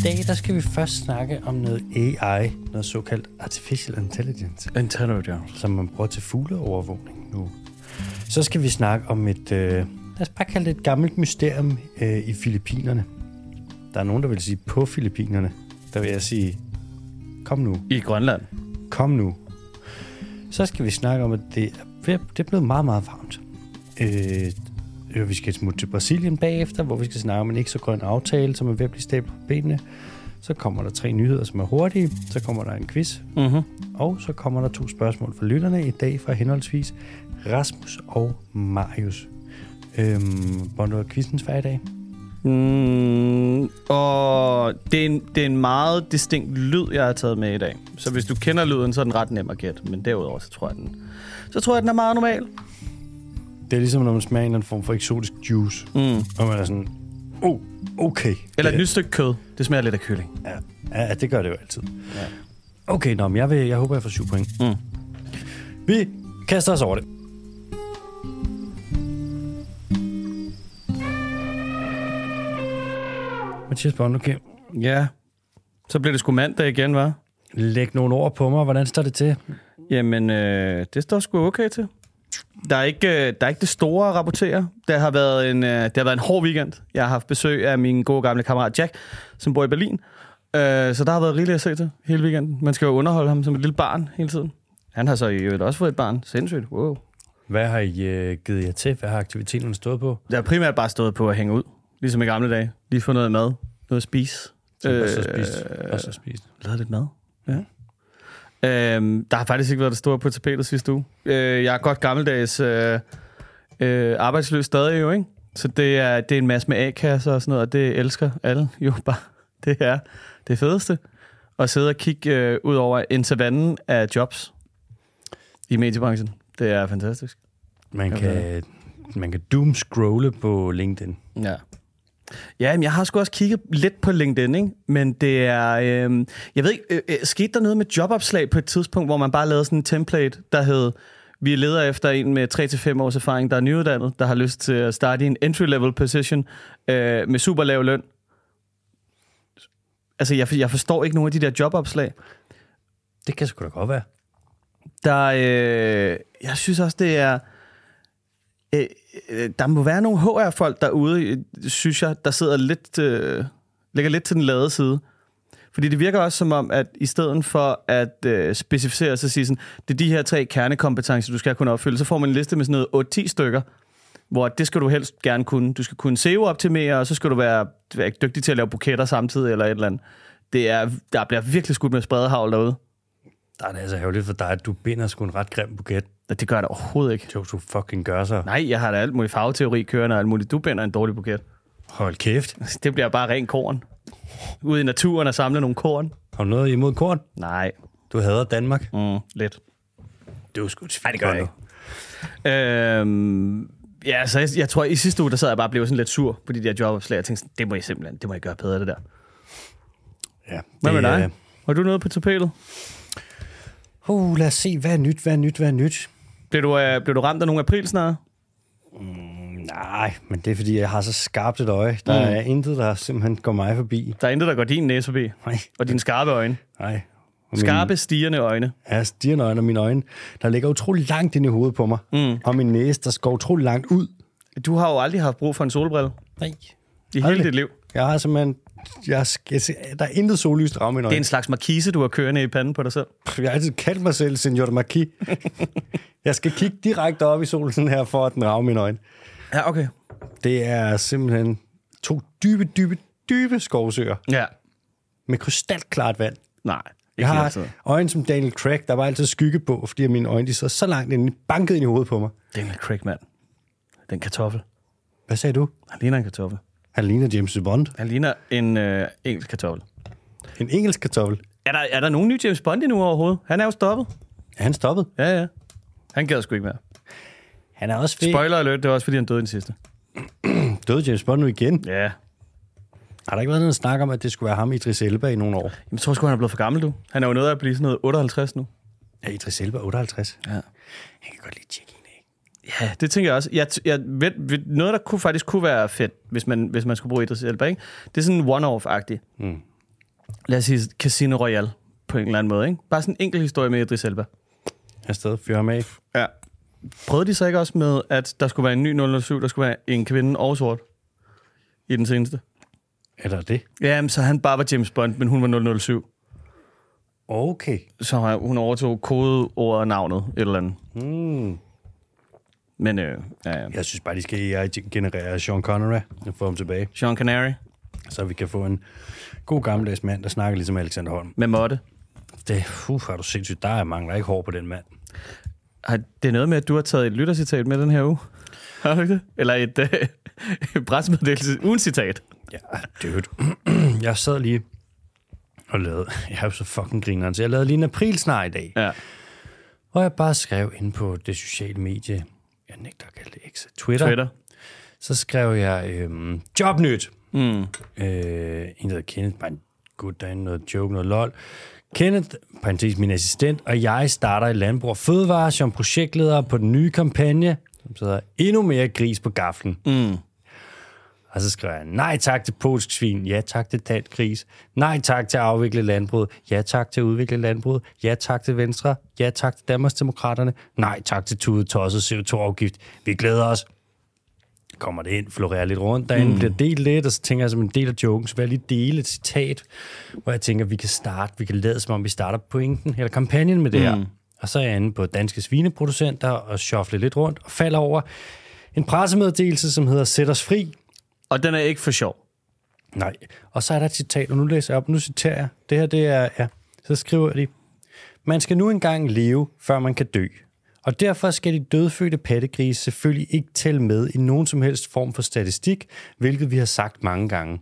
dag, der skal vi først snakke om noget AI, noget såkaldt Artificial Intelligence. Som man bruger til fugleovervågning nu. Så skal vi snakke om et, lad os bare kalde det et gammelt mysterium i Filippinerne. Der er nogen, der vil sige på Filippinerne. Der vil jeg sige, kom nu. I Grønland. Kom nu. Så skal vi snakke om, at det er blevet meget, meget varmt. Vi skal smutte til Brasilien bagefter, hvor vi skal snakke om en ikke så grøn aftale, som er ved at blive stablet på benene. Så kommer der 3 nyheder, som er hurtige. Så kommer der en quiz. Mm-hmm. Og så kommer der 2 spørgsmål fra lytterne i dag fra henholdsvis Rasmus og Marius. Hvordan var quizzen svær i dag? Og det er en meget distinkt lyd, jeg har taget med i dag. Så hvis du kender lyden, så er den ret nem at gætte. Men derudover, så tror jeg, den er meget normal. Det er ligesom, når man smager en form for eksotisk juice. Og man er sådan, okay. Eller et nyt stykke kød. Det smager lidt af kylling. Ja, det gør det jo altid. Ja. Okay, men jeg håber, jeg får 7 point. Vi kaster os over det. Mathias Bond, okay. Ja, så bliver det sgu mandag igen, hva'? Læg nogle ord på mig. Hvordan står det til? Jamen, det står sgu okay til. Der er ikke det store at rapportere. Det har været en hård weekend. Jeg har haft besøg af min gode gamle kammerat Jack, som bor i Berlin. Så der har været rigeligt at se til hele weekenden. Man skal jo underholde ham som et lille barn hele tiden. Han har så jo også fået et barn. Sindssygt. Wow. Hvad har I givet jer til? Hvad har aktiviteterne stået på? Jeg har primært bare stået på at hænge ud. Ligesom i gamle dage. Lige få noget mad. Noget at spise. Så spist. Lavet lidt mad. Ja. Der har faktisk ikke været det store på tapetet sidste uge. Jeg er godt gammeldags arbejdsløs stadig jo, ikke? Så det er en masse med A-kasser og sådan noget, og det elsker alle jo bare. Det er det fedeste. At sidde og kigge ud over en savanne af jobs i mediebranchen. Det er fantastisk. Man kan doom-scrolle på LinkedIn. Ja. Ja, men jeg har sgu også kigget lidt på LinkedIn, ikke? Men det er... jeg ved ikke, skete der noget med jobopslag på et tidspunkt, hvor man bare lavede sådan en template, der hed, vi leder efter en med 3-5 års erfaring, der er nyuddannet, der har lyst til at starte i en entry-level position med super lav løn. Altså, jeg forstår ikke nogen af de der jobopslag. Det kan sgu da godt være. Jeg synes også, det er... der må være nogle HR-folk derude, synes jeg, der sidder lidt, ligger lidt til den lade side. Fordi det virker også som om, at i stedet for at specificere sig og sige sådan, det er de her 3 kernekompetencer, du skal kunne opfylde, så får man en liste med sådan noget 8-10 stykker, hvor det skal du helst gerne kunne. Du skal kunne SEO-optimere, og så skal du være dygtig til at lave buketter samtidig, eller et eller andet. Der bliver virkelig skudt med spredehavl derude. Der er det altså ærgerligt for dig, at du binder sgu en ret grim buket. Det gør jeg da overhovedet ikke. Jo, du fucking gør så. Nej, jeg har da alt muligt farveteori kørende og alt muligt. Du binder en dårlig buket. Hold kæft. Det bliver bare ren korn. Ude i naturen og samle nogle korn. Har du noget imod korn? Nej. Du hader Danmark? Lidt. Det er sgu Nej, det gør jeg ikke. Ja, så jeg tror, i sidste uge, der sad jeg bare og blev sådan lidt sur på de der jobopslag. Jeg tænkte sådan, det må jeg gøre bedre, det der. Ja. Hvad med dig? Har du noget på tapetet? Lad os se, hvad er nyt? Blev du ramt af nogle aprilsnare? Nej, men det er fordi, jeg har så skarpt et øje. Der er intet, der simpelthen går mig forbi. Der er intet, der går din næse forbi? Nej. Og dine skarpe øjne? Nej. Skarpe, stirrende øjne? Ja, stirrende øjne og mine øjne, der ligger utrolig langt ind i hovedet på mig. Og min næse, der går utrolig langt ud. Du har jo aldrig haft brug for en solbrille. Nej. I hele dit liv. Jeg har simpelthen... der er intet sollys, der rammer mine øjne. Det er en slags markise, du har kørende i panden på dig selv. Jeg har altid kaldt mig selv Senor Marquis. Jeg skal kigge direkte op i solen her, for at den rammer mine øjne. Ja, okay. Det er simpelthen 2 dybe skovsøer. Ja. Med krystalklart vand. Nej, jeg har øjne som Daniel Craig, der var altid skygge på, fordi mine øjne de så langt ind, banket ind i hovedet på mig. Daniel Craig, mand. Den kartoffel. Hvad sagde du? Han ligner en kartoffel. Han ligner James Bond. Han ligner en engelsk kartoffel. En engelsk kartoffel? Er der nogen ny James Bond endnu overhovedet? Han er jo stoppet. Er han stoppet? Ja. Han gad sgu ikke mere. Han er også fedt. Spoiler alert, det var også fordi han døde den sidste. Døde James Bond nu igen? Ja. Har der ikke været noget at snakke om, at det skulle være ham, Idris Elba, i nogle år? Jamen, jeg tror sgu, han er blevet for gammel, du. Han er jo nødt at blive sådan noget 58 nu. Ja, Idris Elba 58? Ja. Han kan godt lige tjekke ind, ikke? Ja, det tænker jeg også. Jeg ved, noget, der faktisk kunne være fedt, hvis man skulle bruge Idris Elba, ikke? Det er sådan one-off-agtigt. lad os sige, Casino Royale på en eller anden måde, ikke? Bare sådan en enkelt historie med Idris Elba. Afsted, fyr ham af. Ja. Prøvede de så ikke også med, at der skulle være en ny 007, der skulle være en kvinde og sort i den seneste? Eller det? Ja, så han bare var James Bond, men hun var 007. Okay. Så hun overtog kodeordet og navnet, et eller andet. Men, ja. Jeg synes bare, de skal AI-generere Sean Connery og få ham tilbage. Sean Connery. Så vi kan få en god gammeldags mand, der snakker ligesom Alexander Holm. Med måtte. Det, har du sindssygt. Der mangler ikke hår på den mand. Det er noget med, at du har taget et lyttercitat med den her uge. Har du ikke det? Eller et pressemeddelelse uden citat. Ja, dude. Jeg sad lige og lavede... Jeg er jo så fucking grineren, så jeg lavede lige en aprilsnar i dag. Ja. Og jeg bare skrev ind på det sociale medie... Jeg nægter at kalde det X. Twitter. Så skrev jeg jobnyt. En, der hedder Kenneth, bare en gut derinde, noget joke, noget lol. Kenneth, parentes min assistent, og jeg starter i Landbrug og Fødevare som projektleder på den nye kampagne, som hedder Endnu mere gris på gaflen. Og så skriver jeg, nej tak til polsk svin, ja tak til dansk gris, nej tak til at afvikle landbruget, ja tak til at udvikle landbruget, ja tak til Venstre, ja tak til Danmarksdemokraterne, nej tak til tudet tosset CO2-afgift. Vi glæder os. Kommer det ind, florerer lidt rundt derinde, bliver delt lidt, og så tænker jeg som en del af joken, så vil jeg lige dele et citat, hvor jeg tænker, vi kan lade som om vi starter pointen, eller kampagnen med det her. Og så er jeg inde på danske svineproducenter og shuffle lidt rundt, og falder over en pressemeddelelse, som hedder Sæt os fri. Og den er ikke for sjov. Nej. Og så er der et citat, og nu læser jeg op, nu citerer jeg. Det her, det er, ja, så skriver de, man skal nu engang leve, før man kan dø. Og derfor skal de dødfødte pattegrise selvfølgelig ikke tælle med i nogen som helst form for statistik, hvilket vi har sagt mange gange.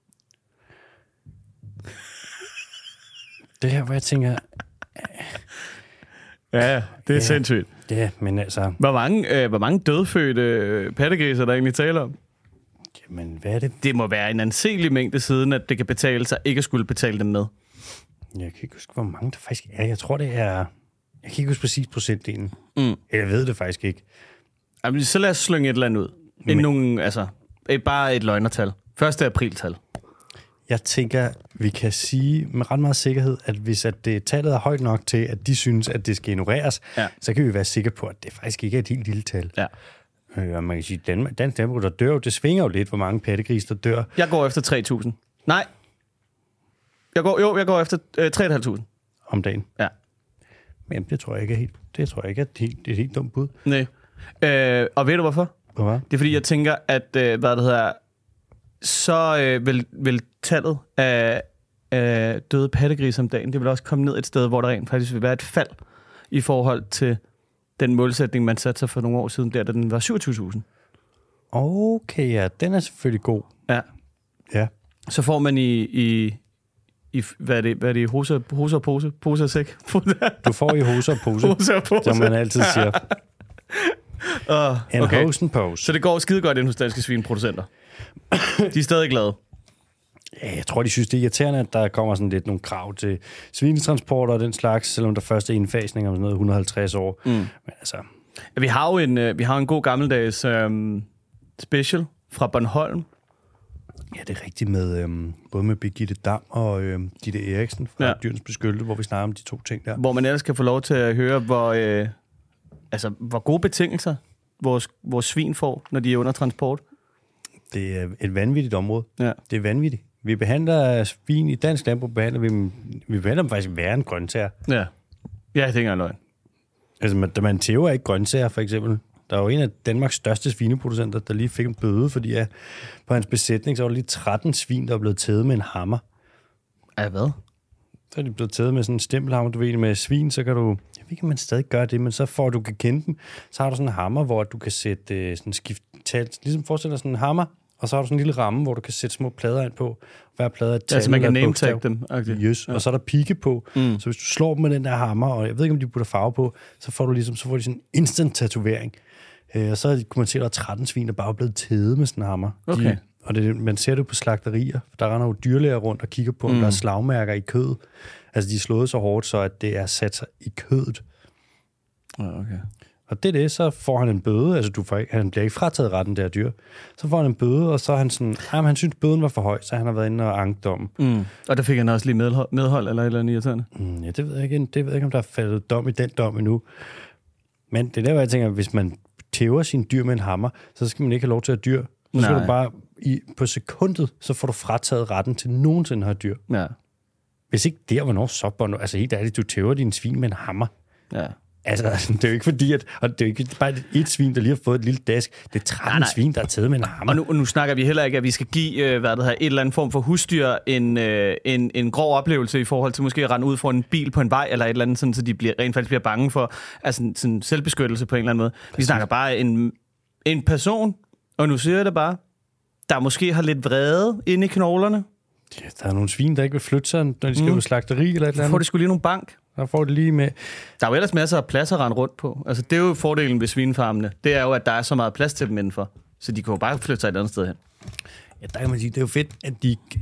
Det her, hvor jeg tænker... Ja, det er sindssygt. Ja, men altså... Hvor mange dødfødte pattegriser der egentlig taler om? Jamen, hvad er det? Det må være en anselig mængde siden, at det kan betale sig ikke at skulle betale dem med. Jeg kan ikke huske, hvor mange der faktisk er. Jeg tror, det er... Jeg kan ikke huske præcis procentdelen. Jeg ved det faktisk ikke. Jamen, så lad os slynge et eller andet ud. Bare et løgnertal. 1. apriltal. Jeg tænker, vi kan sige med ret meget sikkerhed, at hvis at det tallet er højt nok til, at de synes, at det skal ignoreres, så kan vi være sikre på, at det faktisk ikke er et helt lille tal. Ja. Og man kan sige, at dansk landbrug, der dør, det svinger jo lidt, hvor mange pattegris, der dør. Jeg går efter 3.000. Nej. Jeg går efter 3.500. Om dagen? Ja. Men det tror jeg ikke er et helt dumt bud. Nej. Og ved du hvorfor? Hvorfor? Det er fordi, jeg tænker, at så vil tallet af døde pattegrise om dagen, det vil også komme ned et sted, hvor der rent faktisk vil være et fald i forhold til den målsætning, man satte sig for nogle år siden, da den var 27.000. Okay, ja, den er selvfølgelig god. Ja. Så får man i hvad er det, hose og pose? Pose og sæk? Du får i hose og pose, som man altid siger. En hose and pose. Så det går skide godt ind hos danske svineproducenter. De er stadig glade. Ja, jeg tror, de synes, det er irriterende, at der kommer sådan lidt nogle krav til svinetransporter og den slags, selvom der først er indfasning om sådan noget 150 år. Men altså... Vi har en god gammeldags special fra Bornholm. Ja, det er rigtigt med både med Birgitte Dam og Ditte Eriksen fra Dyrenes Beskyttelse, hvor vi snakker om de to ting der. Hvor man ellers kan få lov til at høre, hvor gode betingelser vores svin får, når de er under transport. Det er et vanvittigt område. Ja. Det er vanvittigt. Vi behandler svin i dansk landbrug, vi behandler dem faktisk værre end grøntsager. Ja, det er ikke engang løgn. Altså, man tæver ikke grøntsager, for eksempel. Der er jo en af Danmarks største svineproducenter, der lige fik en bøde, fordi på hans besætning, så var der lige 13 svin, der er blevet tævet med en hammer. Ja, hvad? Så er de blevet tævet med sådan en stempelhammer, du ved, med svin, så kan du... Jeg ved ikke, om man stadig gør det, men så for at du kan kende dem, så har du sådan en hammer, hvor du kan sætte sådan tal, ligesom forestiller sådan en hammer, og så har du sådan en lille ramme, hvor du kan sætte små plader ind på. Hver plade er et tal. Altså man kan name-tag dem. Okay. Yes. Ja. Og så er der pigge på. Så hvis du slår dem med den der hammer, og jeg ved ikke, om de putter farve på, så får de sådan en instant tatovering. Og så kunne man se, at der er 13 svin, der bare er blevet tædet med sådan en hammer. Okay. Og man ser det på slagterier, for der render jo dyrlæger rundt og kigger på, om der er slagmærker i kødet. Altså, de er slået så hårdt, så at det er sat sig i kødet. Okay. Og det, så får han en bøde, altså han bliver ikke frataget retten der dyr. Så får han en bøde, og så er han sådan, han synes bøden var for høj, så han har været inde og anket dommen. Og der fik han også lige medhold eller et eller andet irriterende? Ja, det ved jeg ikke, om der er faldet dom i den dom endnu. Men det er der, hvor jeg tænker, at hvis man tæver sine dyr med en hammer, så skal man ikke have lov til at have dyr. Så skal du bare, på sekundet, så får du frataget retten til nogensinde at have dyr. Ja. Hvis ikke der, hvornår så, altså helt ærligt, du tæver dine svin med en hammer. Ja. Altså, det er jo ikke fordi, og det er jo ikke bare et svin, der lige har fået et lille dask. Det er 13 svin, der er taget med en hammer. Og nu snakker vi heller ikke, at vi skal give et eller andet form for husdyr en grov oplevelse i forhold til måske at rende ud for en bil på en vej, eller et eller andet, sådan, så de rent faktisk bliver bange for sådan selvbeskyttelse på en eller anden måde. Præcis. Vi snakker bare en person, og nu siger jeg det bare, der måske har lidt vrede inde i knoglerne. Ja, der er nogle svin, der ikke vil flytte sig, når de skal på slagteri eller et eller andet. Får de sgu lige nogle bank. Der får det lige med. Der er jo ellers masser af plads at rende rundt på. Altså, det er jo fordelen ved svinefarmene. Det er jo, at der er så meget plads til dem indenfor. Så de kan jo bare flytte sig et andet sted hen. Ja, der kan man sige, det er jo fedt, at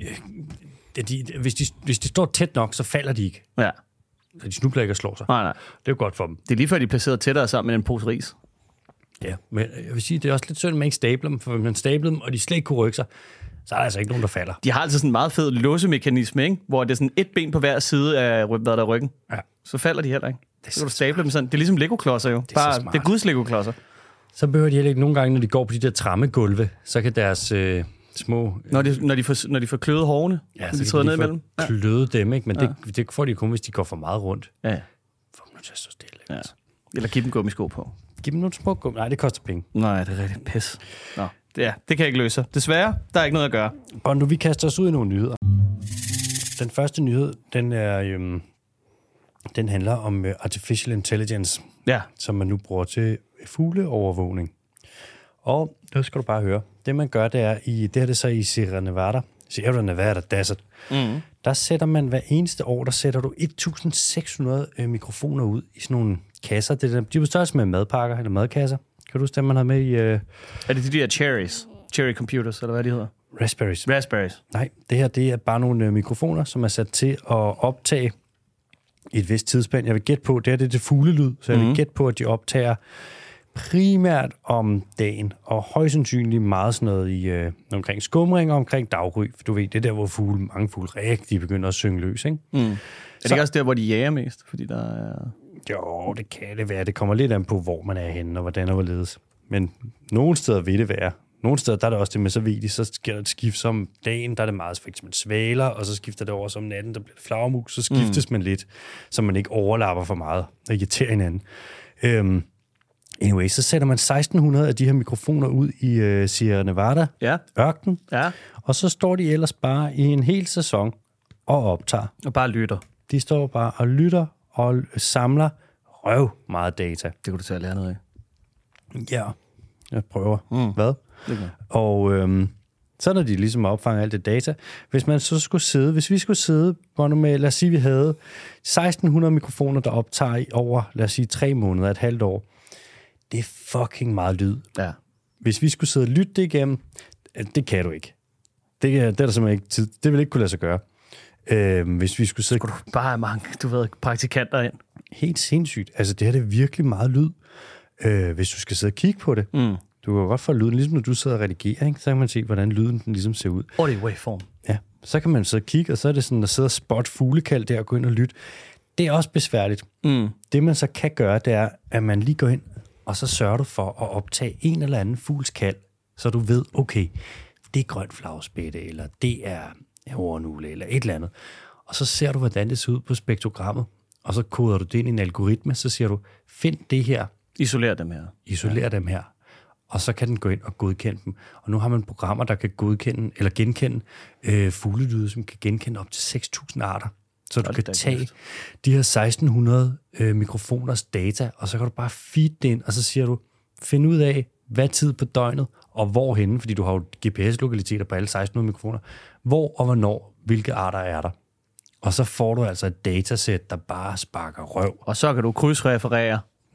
hvis de står tæt nok, så falder de ikke. Ja. Så de snubler ikke og slår sig. Nej. Det er jo godt for dem. Det er lige før, de er placeret tættere sammen med en pose ris. Ja, men jeg vil sige, det er også lidt synd, at man ikke stabler dem, for hvis man stabler dem, og de slet ikke kunne rykke sig, så er der altså ikke nogen, der falder. De har altså sådan en meget fed låsemekanisme, ikke? Hvor det er sådan et ben på hver side af ryggen. Ja. Så falder de heller ikke. Så kan du stable dem sådan. Det er ligesom Lego-klodser jo. Det er Guds Lego-klodser. Så behøver de heller ikke nogle gange, når de går på de der trammegulve, så kan deres små... Når de får kløet hårene, ja, så de ned imellem. Kløde dem, ikke? Men det får de kun, hvis de går for meget rundt. Ja. Får dem nu til at stå stille. Ja. Eller give dem gummisko på. Giv dem nogle små gummi. Nej, det koster penge. Nej, det er rigtig pis. Nå. Ja, det kan jeg ikke løse. Desværre, der er ikke noget at gøre. Og nu vi kaster os ud i nogle nyheder. Den første nyhed, den handler om artificial intelligence, som man nu bruger til fugleovervågning. Og nu skal du bare høre. Det man gør, det er det er så i Sierra Nevada Desert. Der sætter man hver eneste år, der sætter du 1.600 mikrofoner ud i sådan nogle kasser. De er på størrelse med madpakker eller madkasser. Kan du huske, dem man har med i... Er det de der Cherry computers, eller hvad de hedder? Raspberries. Nej, det her det er bare nogle mikrofoner, som er sat til at optage i et vist tidsspænd. Jeg vil gætte på, det er det fuglelyd, så jeg vil gætte på, at de optager primært om dagen, og højst sandsynligt meget sådan noget omkring skumring og omkring daggry. For du ved, det er der, hvor mange fugle rigtig begynder at synge løs, ikke? Er det ikke også der, hvor de jager mest? Fordi der er... Jo, det kan det være. Det kommer lidt an på, hvor man er henne, og hvordan og hvorledes. Men nogle steder vil det være. Nogle steder, der er det også det med så vigtigt, så sker der et skift som dagen, der er det meget for eksempel svaler, og så skifter det over som natten, der bliver det flagermus, så skiftes man lidt, så man ikke overlapper for meget og irriterer hinanden. Anyway, så sætter man 1.600 af de her mikrofoner ud i Sierra Nevada, ørkenen, og så står de ellers bare i en hel sæson og optager. Og bare lytter. De står bare og lytter og samler meget data. Det kunne du tage at lære noget af. Ja, jeg prøver. Hvad? Og så når de ligesom opfanger alt det data, hvis vi skulle sidde, lad os sige, vi havde 1.600 mikrofoner, der optager i over, lad os sige, 3 måneder, et halvt år. Det er fucking meget lyd. Ja. Hvis vi skulle sidde og lytte det igennem, det kan du ikke. Det er der simpelthen ikke tid. Det vil ikke kunne lade sig gøre. Hvis vi skulle sidde... Skulle du bare have mange, praktikanter ind? Helt sindssygt. Altså, det her det er virkelig meget lyd. Hvis du skal sidde og kigge på det. Du kan godt få lyden, ligesom når du sidder og redigerer, ikke? Så kan man se, hvordan lyden den ligesom ser ud. Audio waveform. Ja, så kan man sidde og kigge, og så er det sådan at sidde og spotte fuglekald der og gå ind og lytte. Det er også besværligt. Det man så kan gøre, det er, at man lige går ind, og så sørger du for at optage en eller anden fugls kald, så du ved, okay, det er grøn flagspætte, eller det er hornugle, eller et eller andet. Og så ser du, hvordan det ser ud på spektrogrammet, og så koder du det ind i en algoritme, så siger du, find det her. Isoler dem her. Og så kan den gå ind og godkende dem. Og nu har man programmer, der kan godkende, eller genkende fuglelyde, som kan genkende op til 6.000 arter. Så du kan tage de her 1.600 mikrofoners data, og så kan du bare feed det ind, og så siger du, find ud af, hvad tid på døgnet, og hvorhenne, fordi du har jo GPS-lokaliteter på alle 1.600 mikrofoner, hvor og hvornår, hvilke arter er der. Og så får du altså et datasæt, der bare sparker røv. Og så kan du krydsreferere.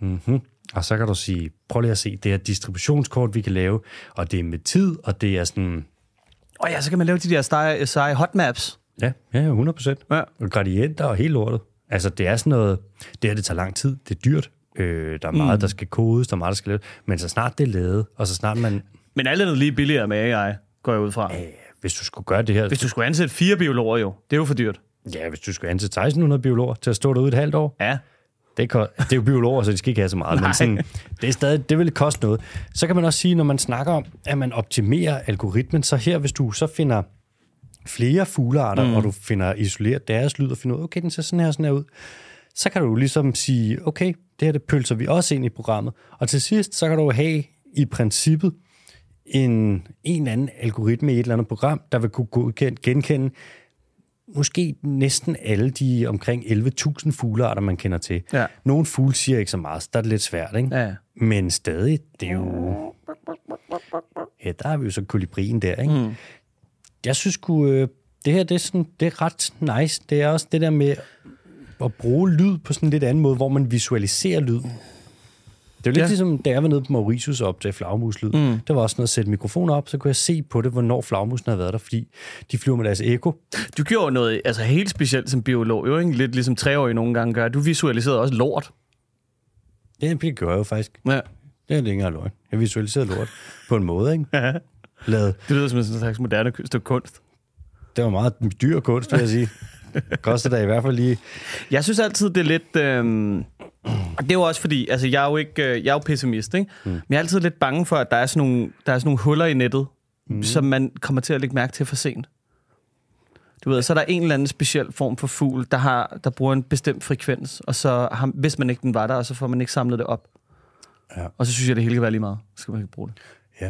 Og så kan du sige, prøv lige at se, det er et distributionskort, vi kan lave, og det er med tid, og det er sådan... Og ja, så kan man lave de der seje hotmaps. Ja, 100%. Ja. Og gradienter og helt lortet. Altså, det er sådan noget... Det tager lang tid. Det er dyrt. Der er meget, der skal kodes, der er meget, der skal laves. Men så snart det er lavet, og så snart man... Men alt er noget lige billigere med AI, går jeg ud fra. Hvis du skulle gøre det her... Hvis du skulle ansætte 4 biologer jo, det er jo for dyrt. Ja, hvis du skulle ansætte 1600 biologer til at stå derude et halvt år. Ja. Det er jo biologer, så de skal ikke have så meget. Men sådan, det vil koste noget. Så kan man også sige, når man snakker om, at man optimerer algoritmen, så her, hvis du så finder flere fuglearter, og du finder isoleret deres lyd, og finder ud, okay, den ser sådan her ud, så kan du ligesom sige, okay, det her det pølser vi også ind i programmet. Og til sidst, så kan du have i princippet en eller anden algoritme i et eller andet program, der vil kunne genkende måske næsten alle de omkring 11.000 fuglearter, man kender til. Ja. Nogle fugle siger ikke så meget, så der er det lidt svært, ikke? Ja. Men stadig, det er jo... Ja, der har vi jo så kolibrien der, ikke? Jeg synes det her, det er ret nice. Det er også det der med at bruge lyd på sådan en lidt anden måde, hvor man visualiserer lyd. Det er jo lidt ligesom, da jeg var nede på Mauritius og opdagede flagmuslyd. Der var også noget at sætte mikrofoner op, så kunne jeg se på det, hvornår flagmusen havde været der, fordi de flyver med deres eko. Du gjorde noget altså helt specielt som biolog, jo ikke? Lidt ligesom 3-årige nogle gange gør. Du visualiserede også lort. Det gjorde jeg jo faktisk. Ja. Det er længere løgn. Jeg visualiserede lort på en måde, ikke? Ja. Det lyder som en slags moderne stykke kunst. Det var meget dyr kunst, vil jeg sige. Koster der i hvert fald lige... Jeg synes altid, det er lidt... Det er jo også fordi, altså jeg er jo pessimist, ikke? Men jeg er altid lidt bange for, at der er sådan nogle huller i nettet, som man kommer til at lægge mærke til for sent. Du ved, så er der en eller anden speciel form for fugl, der bruger en bestemt frekvens, og så hvis man ikke den var der, og så får man ikke samlet det op. Ja. Og så synes jeg, det hele kan være lige meget. Så skal man ikke bruge det. Ja.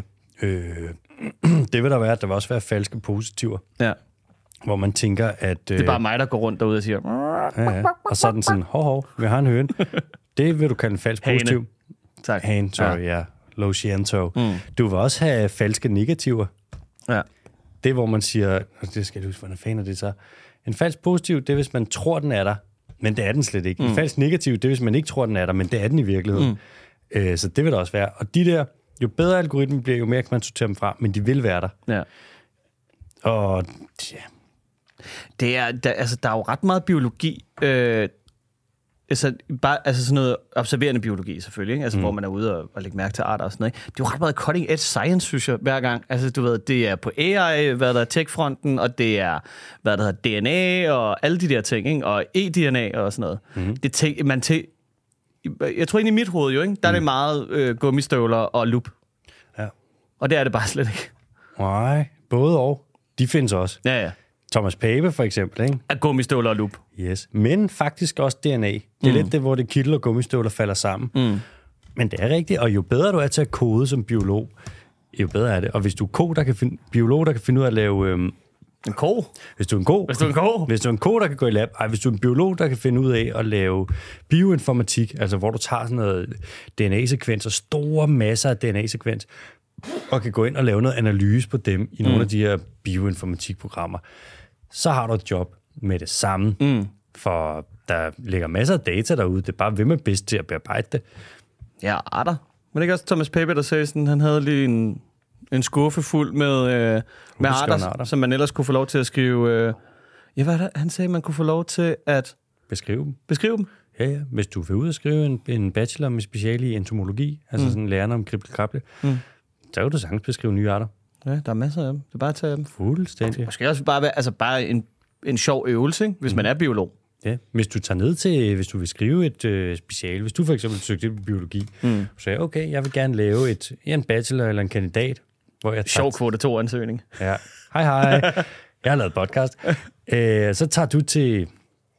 Det vil der være, at der vil også være falske positiver. Ja. Hvor man tænker, at... Det er bare mig, der går rundt derude og siger... Ja. Og så er den sådan, hov, vi har en høne. Det vil du kalde en falsk positiv. Tak. Hane, sorry, ja. Lo siento. Du vil også have falske negativer. Ja. Det, hvor man siger... Det skal jeg huske, hvordan fanden er det så? En falsk positiv, det er, hvis man tror, den er der, men det er den slet ikke. En falsk negativ, det er, hvis man ikke tror, den er der, men det er den i virkeligheden. Så det vil der også være. Og de der... Jo bedre algoritmen bliver, jo mere kan man sortere dem fra, men de vil være der. Ja. Og... Ja... Der er jo ret meget biologi, sådan noget observerende biologi selvfølgelig, ikke? Altså hvor man er ude og lægge mærke til arter og sådan noget. Ikke? Det er jo ret meget cutting edge science, synes jeg, hver gang. Altså du ved, det er på AI, hvad der er tech-fronten, og det er, hvad der hedder DNA og alle de der ting, ikke? Og eDNA og sådan noget. Jeg tror egentlig i mit hoved jo, ikke? Der er det meget gummistøvler og lup. Ja. Og det er det bare slet ikke. Nej, både og. De findes også. Ja. Thomas Pape for eksempel, ikke? Af gummistøvler og lup. Yes. Men faktisk også DNA. Det er lidt det, hvor det kittel og gummistøvler falder sammen. Men det er rigtigt, og jo bedre du er til at kode som biolog, jo bedre er det. Og hvis du er biolog, der kan finde ud af at lave... En ko? Hvis du er en ko. Hvis du er en ko, der kan gå i lab. Hvis du er en biolog, der kan finde ud af at lave bioinformatik, altså hvor du tager sådan noget DNA-sekvenser, store masser af DNA-sekvens, og kan gå ind og lave noget analyse på dem i nogle af de her bioinformatikprogrammer, så har du et job med det samme. For der ligger masser af data derude. Det er bare, hvem er bedst til at bearbejde det. Ja, arter. Men det er ikke også Thomas Pape, der sagde sådan, han havde lige en skuffe fuld med arter, som man ellers kunne få lov til at skrive... hvad er det? Han sagde, man kunne få lov til at... Beskrive dem? Ja. Hvis du vil ud og skrive en bachelor med speciale i entomologi, altså sådan lærerne om kriblekrable, så kan du sagtens beskrive nye arter. Ja, der er masser af dem. Det er bare at tage dem. Fuldstændig. Måske også bare være bare en sjov øvelse, ikke? Hvis man er biolog. Ja, hvis du tager ned til, hvis du vil skrive et speciale, hvis du for eksempel søgte ind på biologi, så siger okay, jeg vil gerne lave en bachelor eller en kandidat, hvor jeg sjov kvote 2-ansøgning. Ja. Hej. Jeg har lavet podcast. Så tager du til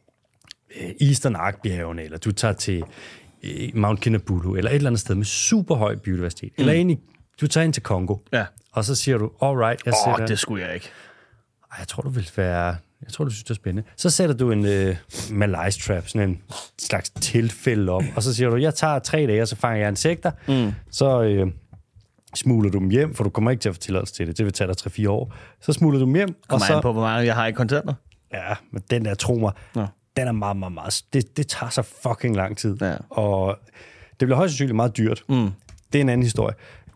Eastern Ark-bjergene, eller du tager til Mount Kinabalu, eller et eller andet sted med super høj biodiversitet. Eller du tager ind til Kongo, og så siger du, alright, jeg sætter... det skulle jeg ikke. Jeg tror, du synes, det er spændende. Så sætter du en Malaise trap, sådan en slags tilfælde op, og så siger du, jeg tager 3 dage, og så fanger jeg insekter, så smugler du dem hjem, for du kommer ikke til at få tilladelse til det. Det vil tage dig 3-4 år. Så smugler du dem hjem, og så... på, hvor meget jeg har i kontanter. Ja, men den der, tro mig, den er meget, meget, meget... Det tager så fucking lang tid. Ja. Og det bliver højst sandsynligt meget dyrt. Det er en anden historie.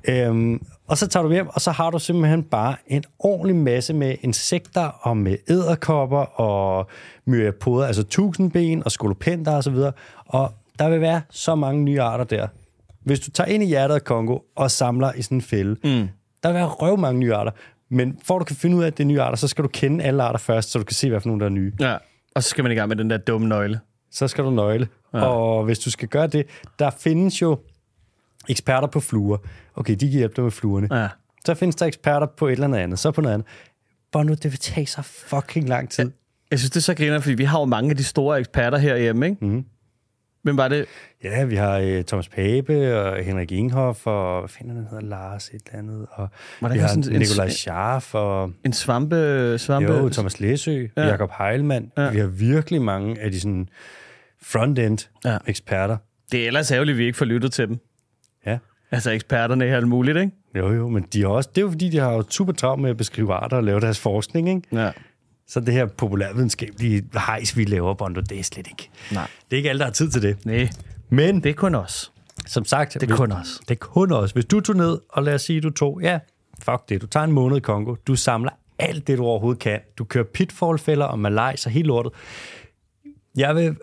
Og så tager du hjem, og så har du simpelthen bare en ordentlig masse med insekter og med edderkopper og myriapoder, altså tusindben og skolopenter og så videre. Og Der vil være så mange nye arter der. Hvis du tager ind i hjertet af Congo og samler i sådan en fælde, der vil være røv mange nye arter. Men for at du kan finde ud af, at det er nye arter, så skal du kende alle arter først, så du kan se, hvad for nogle, der er nye. Ja, og så skal man i gang med den der dumme nøgle. Så skal du nøgle. Ja. Og hvis du skal gøre det, der findes jo eksperter på fluer. Okay, de kan hjælpe dig med fluerne. Ja. Så findes der eksperter på et eller andet, så på noget andet. Bare nu, det vil tage så fucking lang tid. Jeg synes, det er så griner, fordi vi har jo mange af de store eksperter herhjemme, ikke? Mm. Hvem var det? Ja, vi har Thomas Pape og Henrik Inghoff, og hvad fanden han hedder, Lars et eller andet, og vi har Nikolaj Scharf, og en svampe... Jo, Thomas Læsø, ja. Jakob Heilmann. Ja. Vi har virkelig mange af de sådan front-end eksperter. Det er ellers ærgerligt, at vi ikke får lyttet til dem. Ja. Altså eksperterne er alt muligt, ikke? Jo, men de har også... Det er jo fordi, de har jo super travlt med at beskrive arter og lave deres forskning, ikke? Ja. Så det her populærvidenskabelige hejs, vi laver, Bondo, det er slet ikke. Nej. Det er ikke alle, der har tid til det. Nej, men det er kun os. Som sagt... Det er kun os. Det er kun os. Hvis du tog ned, og lad os sige, du tog... Ja, fuck det. Du tager en måned i Congo. Du samler alt det, du overhovedet kan. Du kører pitfallfælder og malajs og helt lortet. Jeg vil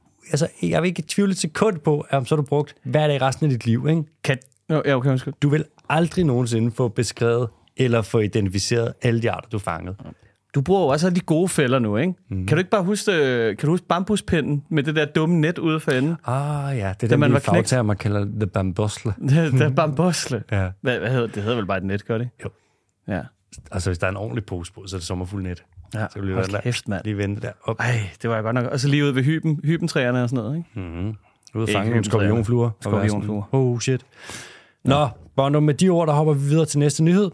ikke tvivle et sekund på, at så har du brugt hver dag resten af dit liv, ikke? Okay. Du vil aldrig nogensinde få beskrevet eller få identificeret alle de arter, du fangede. Du bruger jo også de gode fælder nu, ikke? Mm. Kan du ikke bare huske bambuspinden med det der dumme net ude for enden? Ja, det er den fagtager, man kalder the bambosle. The bambosle? Ja. Hvad hedder det? Det hedder vel bare et net, gør det? Jo. Ja. Altså, hvis der er en ordentlig pose på, så er det sommerfuld net. Ja, så bliver det kæft, mand. Lige vente der op. Ej, det var jeg godt nok. Og så lige ude ved hybentræerne og sådan noget, ikke? Mhm. Ude at fange nogle skorpionfluer. Skorpionfluer. Shit. Nå, Bondo, med de ord, der hopper vi videre til næste nyhed.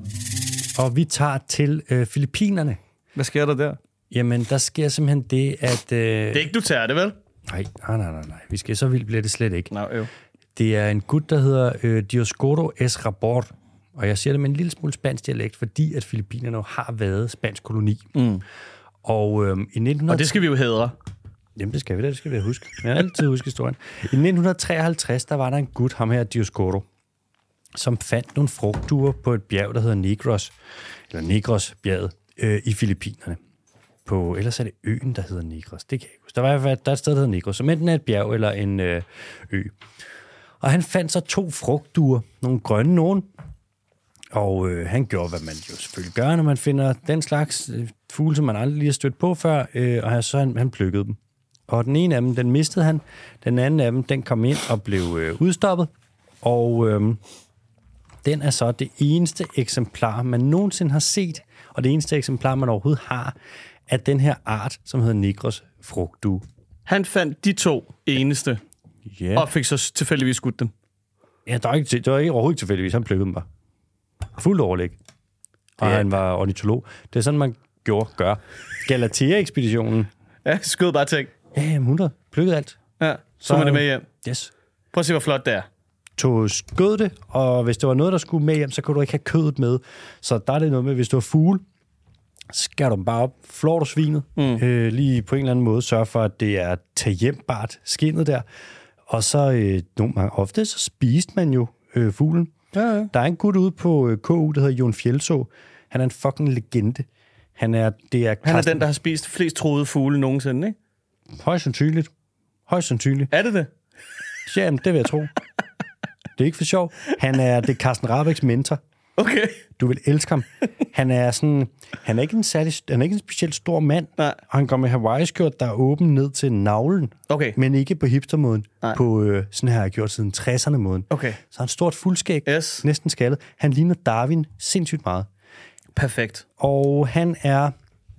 Og vi tager til Filippinerne. Hvad sker der der? Jamen, der sker simpelthen det, at... Det er ikke Duterte, det vel? Nej. Vi skal så vildt bliver det slet ikke. Nå, jo. Det er en gut, der hedder Dioscoro S. Rabort. Og jeg siger det med en lille smule spansk dialekt, fordi at Filippinerne jo har været spansk koloni. Mm. Og i 1900... Og det skal vi jo hædre. Jamen, det skal vi huske. Jeg har altid huske historien. I 1953, der var der en gut, ham her Dioscoro, som fandt nogle frugtduer på et bjerg, der hedder Negros-bjerget i Filippinerne. Ellers er det øen, der hedder Negros. Det kan jeg ikke huske. Der er et sted, der hedder Negros, som enten er et bjerg eller en ø. Og han fandt så 2 frugtduer, nogle grønne nogen, og han gjorde, hvad man jo selvfølgelig gør, når man finder den slags fugle, som man aldrig lige har stødt på før, og så han plukkede dem. Og den ene af dem, den mistede han. Den anden af dem, den kom ind og blev udstoppet. Og den er så det eneste eksemplar, man nogensinde har set, og det eneste eksemplar, man overhovedet har, af den her art, som hedder Negros frugtdue. Han fandt de 2 eneste, og fik så tilfældigvis skudt dem. Ja, det var ikke overhovedet tilfældigvis. Han plukkede dem bare. Fuldt overlæg. Og han var ornitolog. Det er sådan, man gør. Galatea-ekspeditionen. Ja, skød bare ting. Ja, 100. Plukkede alt. Ja, så man det med hjem. Yes. Prøv at se, hvor flot det er. Tog skød det, og hvis det var noget, der skulle med hjem, så kunne du ikke have kødet med. Så der er det noget med, hvis du er fugle, skærer du dem bare op, flår du svinet, lige på en eller anden måde, sørg for, at det er taghjembart skindet der. Og så ofte så spiste man jo fuglen. Ja. Der er en gut ude på KU, der hedder Jon Fjeldså. Han er en fucking legende. Han er den, der har spist flest troede fugle nogensinde, ikke? Højst sandsynligt. Er det det? Ja, det vil jeg tro. Det er ikke for sjov. Det er Carsten Rahbeks mentor. Okay. Du vil elske ham. Han er ikke en specielt stor mand. Nej. Og han går med Hawaii-skjort, der er åben ned til navlen. Okay. Men ikke på hipstermåden. Nej. På sådan her har jeg gjort siden 60'erne-måden. Okay. Så han er stort fuldskæg. Yes. Næsten skaldet. Han ligner Darwin sindssygt meget. Perfekt. Og han er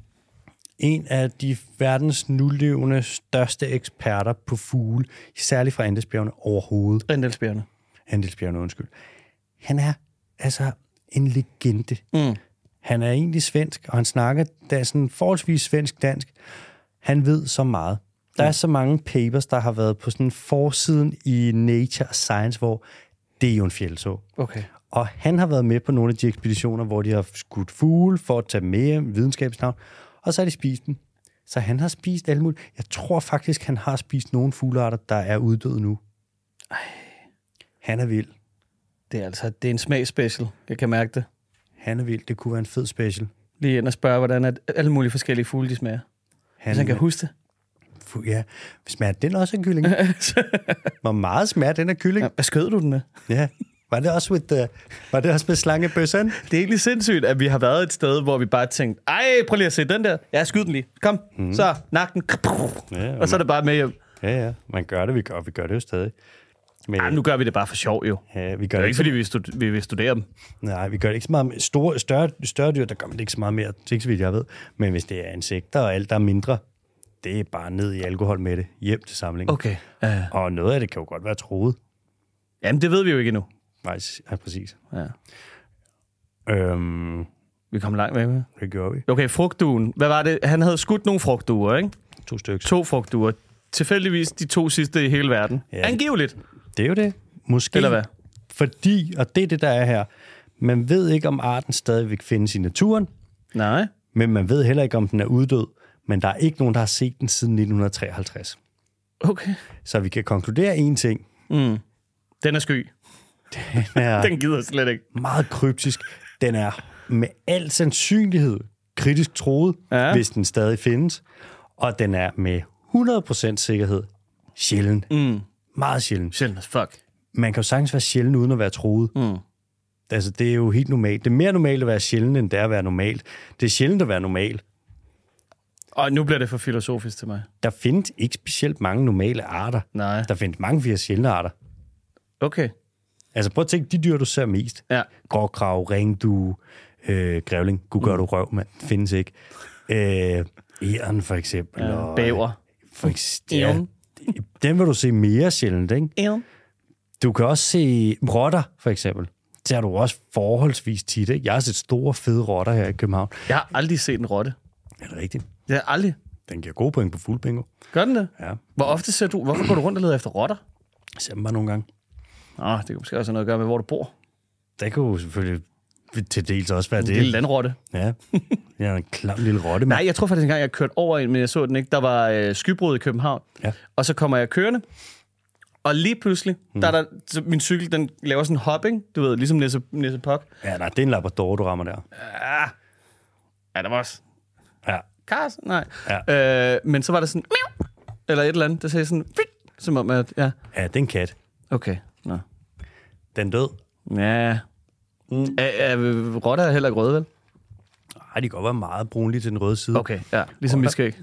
en af de verdens nulevende største eksperter på fugle, særligt fra Andesbjergene overhovedet. Andesbjergene, undskyld. Han er altså en legende. Mm. Han er egentlig svensk, og han snakker da sådan forholdsvis svensk-dansk. Han ved så meget. Der er så mange papers, der har været på sådan forsiden i Nature og Science, hvor det er jo en Fjeldså. Okay. Og han har været med på nogle af de ekspeditioner, hvor de har skudt fugle for at tage med videnskabsnavn, og så har de spist dem. Så han har spist alle mulige. Jeg tror faktisk, han har spist nogle fuglearter, der er uddøde nu. Ej. Han er vild. Det er en smagsspecial. Jeg kan mærke det. Han er vild. Det kunne være en fed special. Lige ind og spørge, hvordan alle mulige forskellige fugle de smager. Hvis han kan huske det. Ja, smager den også af kylling? Hvor meget smager den af kylling? Ja, hvad skød du den med? Ja. Var det også med slangebøsserne? Det er egentlig sindssygt, at vi har været et sted, hvor vi bare tænkte, ej, prøv lige at se den der. Ja, skyd den lige. Kom, så nakken. Ja, og så er det bare med hjem. Ja, man gør det. Vi gør det jo stadig. Men, nu gør vi det bare for sjov, jo. Ja, vi gør det er ikke, fordi vi vil studere dem. Nej, vi gør det ikke så meget med større dyr, der gør man det ikke så meget mere, det er ikke så vidt, jeg ved. Men hvis det er insekter og alt, der er mindre, det er bare ned i alkohol med det, hjem til samlingen. Okay. Og noget af det kan jo godt være troet. Jamen, det ved vi jo ikke endnu. Nej, ja, præcis. Ja. Vi kom langt med. Det gjorde vi. Okay, frugtduen. Hvad var det? Han havde skudt nogle frugtduer, ikke? 2 stykker. 2 frugtduer. Tilfældigvis de 2 sidste i hele verden. Ja. Angiveligt. Det er jo det. Måske. Eller hvad? Fordi, og det er det, der er her, man ved ikke, om arten stadigvæk findes i naturen. Nej. Men man ved heller ikke, om den er uddød. Men der er ikke nogen, der har set den siden 1953. Okay. Så vi kan konkludere en ting. Den er sky. Den gider slet ikke. Meget kryptisk. Den er med al sandsynlighed kritisk troet, hvis den stadig findes. Og den er med 100% sikkerhed sjælden. Meget sjælden. Sjælden as fuck. Man kan jo sagtens være sjælden uden at være troet. Altså, det er jo helt normalt. Det er mere normalt at være sjælden, end det er at være normalt. Det er sjældent at være normal. Og nu bliver det for filosofisk til mig. Der findes ikke specielt mange normale arter. Nej. Der findes mange flere sjældne arter. Okay. Altså, prøv at tænke, de dyr, du ser mest. Ja. Gråkrav, ringdue, grævling. Gud gør du røv, men findes ikke. Æren, for eksempel. Ja, og bæver. Den vil du se mere sjældent, ikke? Æren. Du kan også se rotter, for eksempel. Det har du også forholdsvis tit, ikke? Jeg har set store, fede rotter her i København. Jeg har aldrig set en rotte. Er det rigtigt? Det har aldrig. Den giver gode point på fuld bingo. Gør den det? Ja. Hvor ofte ser du... Hvorfor går du rundt og leder efter rotter? Jeg ser dem bare nogle gange. Det kan måske også have noget at gøre med, hvor du bor. Det kan jo selvfølgelig til dels også være det. En lille landrotte. Ja. Jeg er en klam lille rotte. Nej, jeg tror faktisk engang, jeg kørte over en, men jeg så den ikke. Der var skybrud i København. Ja. Og så kommer jeg kørende. Og lige pludselig, der min cykel, den laver sådan en hopping. Du ved, ligesom Nisse Pok. Ja, nej, det er en labrador, du rammer der. Ja, der var også... Ja. Kars? Nej. Ja. Men så var der sådan... Eller et eller andet, der sagde sådan... Som om, at... Ja, det er en kat. Okay. Nå. Den død. Ja. Rotter er heller ikke røde, vel? Nej, de kan godt være meget brunlige til den røde side. Okay, ja. Ligesom vi skal.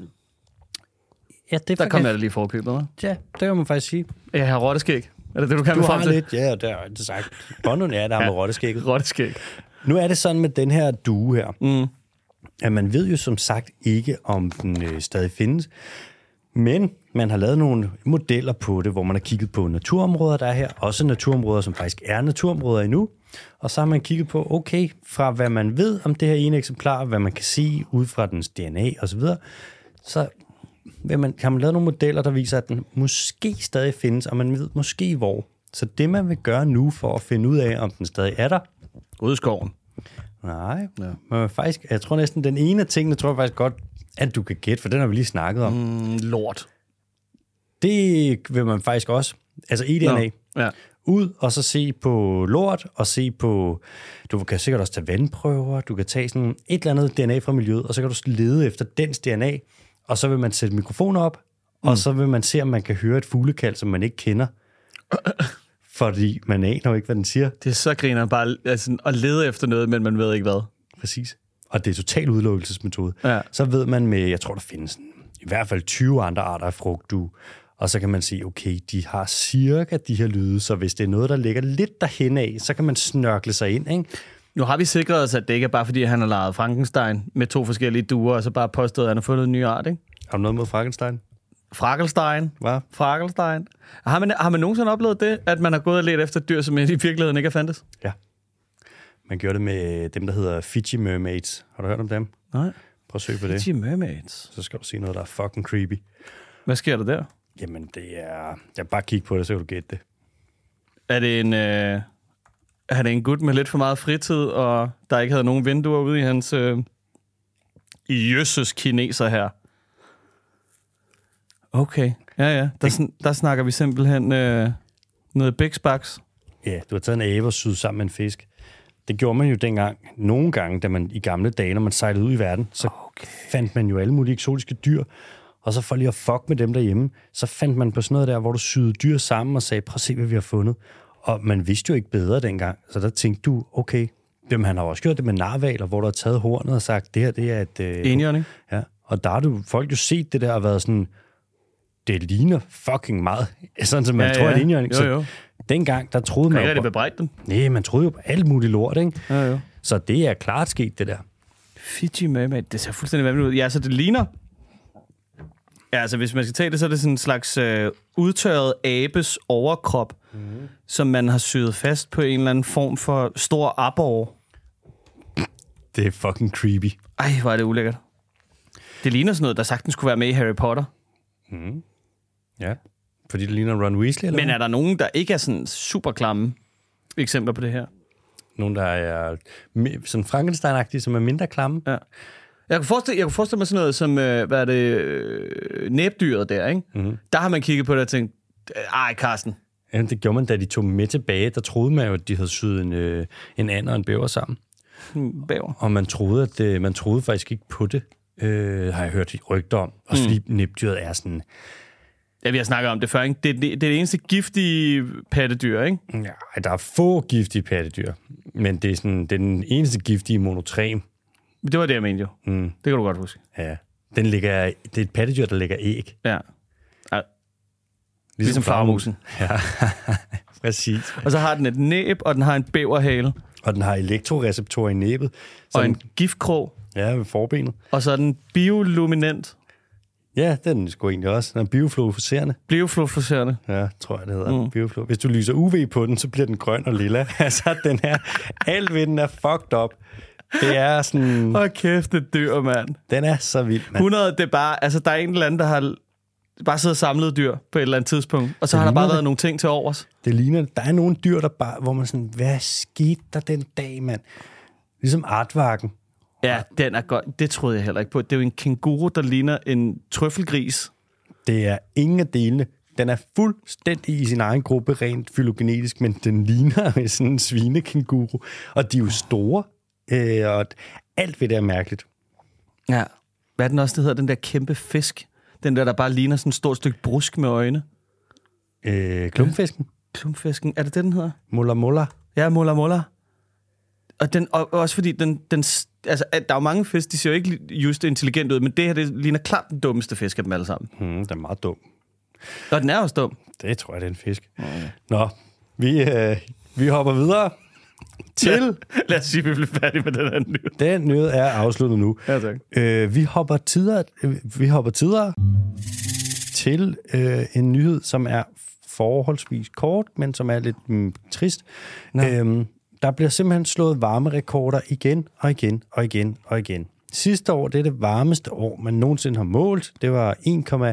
Ja, det der kom jeg da lige forkøbet, hva'? Ja, det kan man faktisk sige. Jeg har rotteskæg. Er det det, du kan med frem til? Lidt, ja, det har jeg sagt. Bonden er der med rotteskægget. Rotteskæg. Nu er det sådan med den her due her, at man ved jo som sagt ikke, om den stadig findes. Men man har lavet nogle modeller på det, hvor man har kigget på naturområder, der er her. Også naturområder, som faktisk er naturområder endnu. Og så har man kigget på, okay, fra hvad man ved om det her ene eksemplar, hvad man kan se ud fra dens DNA osv., så har man lavet nogle modeller, der viser, at den måske stadig findes, og man ved måske hvor. Så det, man vil gøre nu for at finde ud af, om den stadig er der... Ude i skoven. Nej, men faktisk, jeg tror næsten, den ene af tingene, tror jeg faktisk godt, at du kan gætte, for den har vi lige snakket om. Lort. Det vil man faktisk også. Altså eDNA. Ja. Ud og så se på lort, og se på... Du kan sikkert også tage vandprøver, du kan tage sådan et eller andet DNA fra miljøet, og så kan du lede efter dens DNA, og så vil man sætte mikrofoner op, og så vil man se, om man kan høre et fuglekald, som man ikke kender. Fordi man aner jo ikke, hvad den siger. Det er så griner bare at lede efter noget, men man ved ikke hvad. Præcis. Og det er total udelukkelsesmetode. Ja. Så ved man med, jeg tror, der findes i hvert fald 20 andre arter af frugtdue, og så kan man sige, okay, de har cirka de her lyde, så hvis det er noget, der ligger lidt derhen af, så kan man snørkle sig ind, ikke? Nu har vi sikret os, at det ikke er bare fordi, han har lavet Frankenstein med 2 forskellige duer, og så bare påstået, at han har fundet en ny art, ikke? Har du noget mod Frankenstein? Frankenstein. Hvad? Frankenstein. Har man nogensinde oplevet det, at man har gået og let efter dyr, som i virkeligheden ikke er fandtes? Ja. Man gjorde det med dem, der hedder Fiji Mermaids. Har du hørt om dem? Nej. Prøv at søge på det. Fiji Mermaids. Så skal du se noget, der er fucking creepy. Hvad sker der der? Jamen, det er... Jeg bare kigge på det, så kan du gætte det. Er det en gut med lidt for meget fritid, og der ikke havde nogen vinduer ude i hans jøsses kineser her? Okay. Ja. Der snakker vi simpelthen noget bæksbaks. Ja, du har taget en abe og syet sammen med en fisk. Det gjorde man jo dengang, nogle gange, da man i gamle dage, når man sejlede ud i verden, så fandt man jo alle mulige eksotiske dyr, Og så for lige at fuck med dem derhjemme, så fandt man på sådan noget der, hvor du syede dyr sammen og sagde, prøv at se, hvad vi har fundet. Og man vidste jo ikke bedre dengang. Så der tænkte du, okay, jamen, han har også gjort det med narvaler, hvor du har taget hornet og sagt, det her, det er et... Enhjørning. Ja, og der har folk jo set det der og været sådan, det ligner fucking meget. Sådan som man tror, at enhjørning. Jo. Dengang, der troede man jo... jo... Kan det bebrejde dem? Nej, man troede jo på alt muligt lort, ikke? Jo. Så det er klart sket, det der. Fiji Mermaid, det ser fuldstændig vanvittigt ud. Ja, så det ligner... Ja, altså hvis man skal tage det, så er det sådan en slags udtørret abes overkrop, som man har syet fast på en eller anden form for stor aborre. Det er fucking creepy. Ej, hvor er det ulækkert. Det ligner sådan noget, der sagtens skulle være med i Harry Potter. Ja, fordi det ligner Ron Weasley, eller Men er der nogen, der ikke er sådan super klamme eksempler på det her? nogen, der er sådan Frankenstein-agtige, som er mindre klamme? Ja. Jeg kunne forestille mig sådan noget som, næbdyret der, ikke? Mm-hmm. Der har man kigget på det og tænkt, ej, Carsten. Ja, det gjorde man, da de tog dem med tilbage. Der troede man jo, at de havde syet en and og en bæver sammen. Bæver. Og man troede faktisk ikke på det, har jeg hørt rygter om. Også fordi næbdyret er sådan... Ja, vi har snakket om det før, ikke? Det er det eneste giftige pattedyr, ikke? Ja, der er få giftige pattedyr, men det er den eneste giftige monotrem. Det var det, jeg mente jo. Det kan du godt huske. Ja, det er et pattedyr, der lægger æg. Ja. Ligesom flagermusen. Ja, præcis. Og så har den et næb, og den har en bæverhale. Og den har elektroreceptorer i næbet. Og en giftkrog. Ja, ved forbenet. Og så er den bioluminent. Ja, den er sgu egentlig også. Den er biofluorescerende. Biofluorescerende. Ja, tror jeg, det hedder. Hvis du lyser UV på den, så bliver den grøn og lilla. Altså, den her... Alt ved den er fucked up. Det er sådan... Åh, kæft, det dyr, mand. Den er så vild, mand. 100, det er bare... Altså, der er en eller anden, der har bare siddet og samlet dyr på et eller andet tidspunkt. Og så har der bare været nogle ting til overs. Det ligner... Der er nogle dyr, der bare... Hvor man sådan... Hvad skete der den dag, mand? Ligesom Artvarken. Ja, den er godt. Det troede jeg heller ikke på. Det er jo en kænguru, der ligner en trøffelgris. Det er ingen af delene. Den er fuldstændig i sin egen gruppe, rent fylogenetisk, men den ligner sådan en svinekænguru. Og de er jo store, og alt ved det er mærkeligt. Ja. Hvad er den også, det hedder? Den der kæmpe fisk. Den der bare ligner sådan et stort stykke brusk med øjne. Klumpfisken? Klumpfisken. Er det det, den hedder? Mola. Ja, mola. Og også fordi den altså, der er jo mange fisk, de ser jo ikke just intelligent ud, men det her, det ligner klart den dummeste fisk af dem alle sammen. Den er meget dum. Og den er også dum. Det tror jeg, det er en fisk. Okay. Nå, vi hopper videre til... Lad os sige, at vi bliver færdige med den her nyhed. Den nyhed er afsluttet nu. Ja, tak. Vi hopper tidligere til en nyhed, som er forholdsvis kort, men som er lidt trist. Der bliver simpelthen slået varmerekorder igen. Sidste år, det er det varmeste år, man nogensinde har målt. Det var 1,49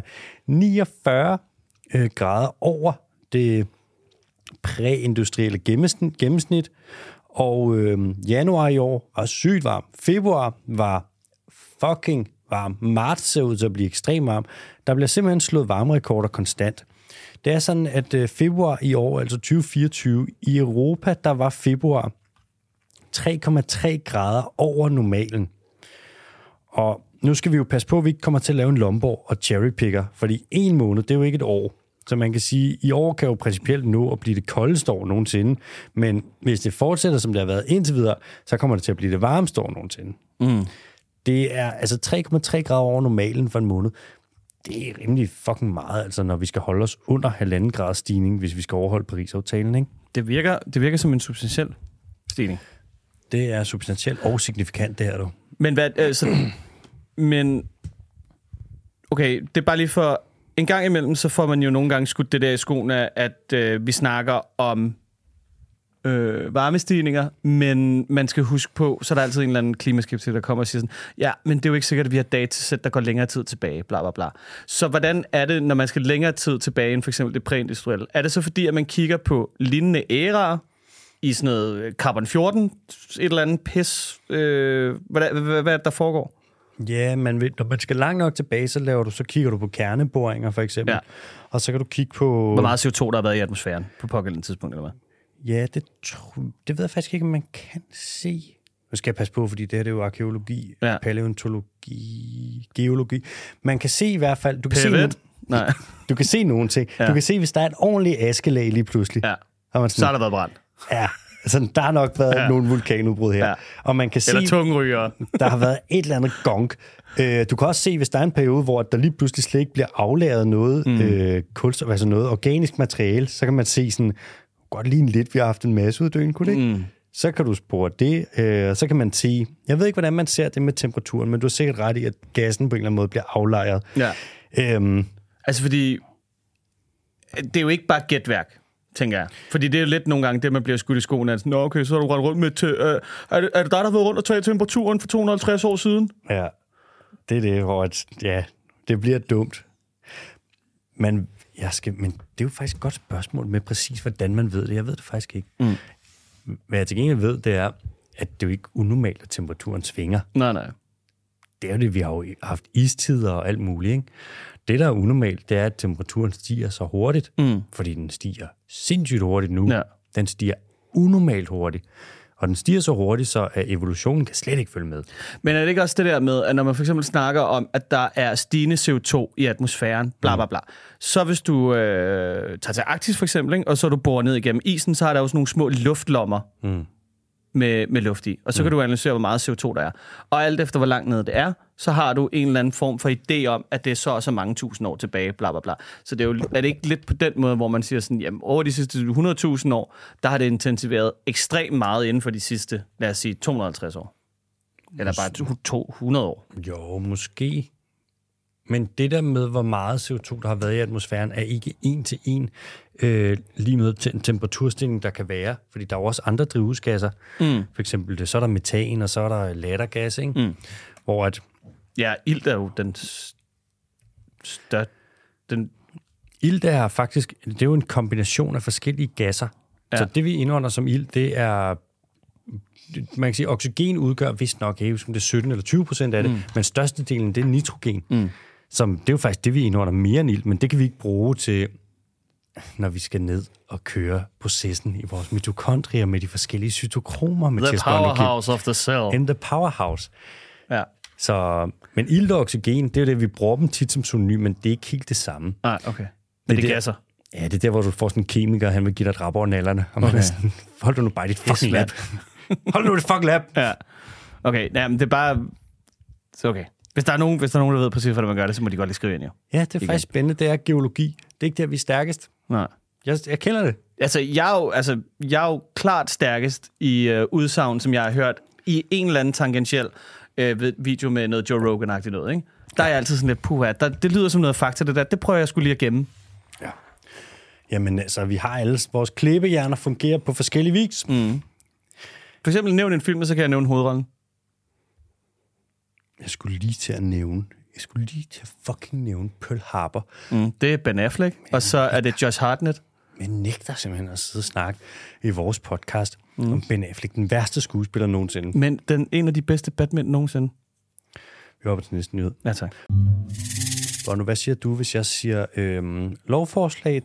grader over det præindustrielle gennemsnit. Og januar i år var sygt varm. Februar var fucking varm. Marts ser ud til at blive ekstremt varm. Der bliver simpelthen slået varmerekorder konstant. Det er sådan, at februar i år, altså 2024, i Europa, der var februar 3,3 grader over normalen. Og nu skal vi jo passe på, at vi ikke kommer til at lave en Lomborg og cherrypicker, fordi en måned, det er jo ikke et år. Så man kan sige, at i år kan jo principielt nå at blive det koldeste år nogensinde, men hvis det fortsætter, som det har været indtil videre, så kommer det til at blive det varmeste år nogensinde. Det er altså 3,3 grader over normalen for en måned. Det er rimelig fucking meget, altså når vi skal holde os under 1,5 grads stigning, hvis vi skal overholde Paris-aftalen, ikke? Det virker som en substantiel stigning. Det er substantielt og signifikant, det her, du. Men okay, det er bare lige for... En gang imellem, så får man jo nogle gange skudt det der i skoene, at vi snakker om varmestigninger, men man skal huske på, så er der altid en eller anden klimaskeptiker, der kommer og siger sådan, ja, men det er jo ikke sikkert, at vi har datasæt, der går længere tid tilbage, bla bla bla. Så hvordan er det, når man skal længere tid tilbage end for eksempel det præindustrielle? Er det så fordi, at man kigger på lignende æraer i sådan noget carbon 14, et eller andet pis? Hvad er det, der foregår? Ja, når man skal langt nok tilbage, så kigger du på kerneboringer, for eksempel. Ja. Og så kan du kigge på... Hvor meget CO2, der har været i atmosfæren på pågældende tidspunkt, eller hvad? Ja, det ved jeg faktisk ikke, om man kan se. Nu skal jeg passe på, fordi det her det er jo arkeologi, paleontologi, geologi. Man kan se i hvert fald... Du kan se nogle ting. Ja. Du kan se, hvis der er et ordentligt askelag lige pludselig. Ja. Sådan, så har der været brand. Ja, altså, der har nok været nogle vulkanudbrud her. Ja. Og man kan se... Eller tungryger. Der har været et eller andet gong. Du kan også se, hvis der er en periode, hvor der lige pludselig slet ikke bliver aflagret noget kulstof, altså noget organisk materiale, så kan man se sådan, godt ligne lidt, vi har haft en masseuddøen, kunne det ikke? Så kan du spore det, så kan man se, jeg ved ikke, hvordan man ser det med temperaturen, men du har sikkert ret i, at gassen på en eller anden måde bliver aflejret. Ja. Altså fordi, det er jo ikke bare gætværk, tænker jeg. Fordi det er jo lidt nogle gange det, man bliver skudt i skoene, at nå okay, så har du rendt rundt med til, er det dig, der har været rundt og taget temperaturen for 250 år siden? Ja, det er det, hvor det bliver dumt. Men det er jo faktisk et godt spørgsmål med præcis, hvordan man ved det. Jeg ved det faktisk ikke. Hvad jeg til gengæld ved, det er, at det er jo ikke unormalt, at temperaturen svinger. Nej. Det er jo det, vi har jo haft istider og alt muligt, ikke? Det, der er unormalt, det er, at temperaturen stiger så hurtigt, fordi den stiger sindssygt hurtigt nu. Ja. Den stiger unormalt hurtigt. Og den stiger så hurtigt, så at evolutionen kan slet ikke følge med. Men er det ikke også det der med, at når man for eksempel snakker om, at der er stigende CO2 i atmosfæren, bla bla bla, så hvis du tager til Arktis for eksempel, ikke, og så du borer ned igennem isen, så har der også nogle små luftlommer med luft i. Og så kan du analysere, hvor meget CO2 der er. Og alt efter, hvor langt nede det er, så har du en eller anden form for idé om, at det er så og så mange tusind år tilbage, bla bla bla. Så det er jo er det ikke lidt på den måde, hvor man siger sådan, jamen over de sidste 100.000 år, der har det intensiveret ekstremt meget inden for de sidste, lad os sige, 250 år. Eller bare 200 år. Jo, måske. Men det der med, hvor meget CO2, der har været i atmosfæren, er ikke en til en lige med til en temperaturstigning, der kan være. Fordi der er jo også andre drivhusgasser. For eksempel, så er der metan, og så er der lattergas, ikke? Hvor at... Ja, ilt er jo den største... Ilt er faktisk... Det er jo en kombination af forskellige gasser. Ja. Så det, vi indånder som ilt, det er... Man kan sige, oxygen udgør vist nok, som det er 17 eller 20% af det, men størstedelen, det er nitrogen. Som, det er jo faktisk det, vi indånder mere end ilt, men det kan vi ikke bruge til, når vi skal ned og køre processen i vores mitokondrier med de forskellige cytokromer. Med the powerhouse of the cell. In the powerhouse. Ja. Så, men ilt og oxygen, det er det, vi bruger dem tit som synonym, men det er ikke helt det samme. Nej, okay. Men det er gasser. Ja, det er der, hvor du får sådan en kemiker, han vil give dig et rap over nallerne, og man er sådan, hold du nu bare dit fucking lab. Hold nu dit fucking lab. Ja. Okay, men det er bare... Så okay. Hvis der er nogen, der ved præcis, hvordan man gør det, så må de godt lige skrive ind, jo. Ja, det er faktisk spændende. Det er geologi. Det er ikke der, vi er stærkest. Nej. Jeg kender det. Altså, jeg er jo klart stærkest i udsagn, som jeg har hørt i en eller anden tangentiel video med noget Joe Rogan-agtigt noget, ikke? Der er jeg altid sådan lidt puha. Det lyder som noget fakta, det der. Det prøver jeg skulle lige at gemme. Ja. Jamen altså, vi har alle vores klippehjerner fungerer på forskellige vis. For eksempel nævn en film, så kan jeg nævne hovedrollen. Jeg skulle lige til at fucking nævne Pearl Harbor. Det er Ben Affleck, og så er det Josh Hartnett. Men nægter simpelthen at sidde og snakke i vores podcast om Ben Affleck, den værste skuespiller nogensinde. Men en af de bedste Batman nogensinde. Vi hopper til næste nyhed. Ja, tak. Og nu, hvad siger du, hvis jeg siger lovforslag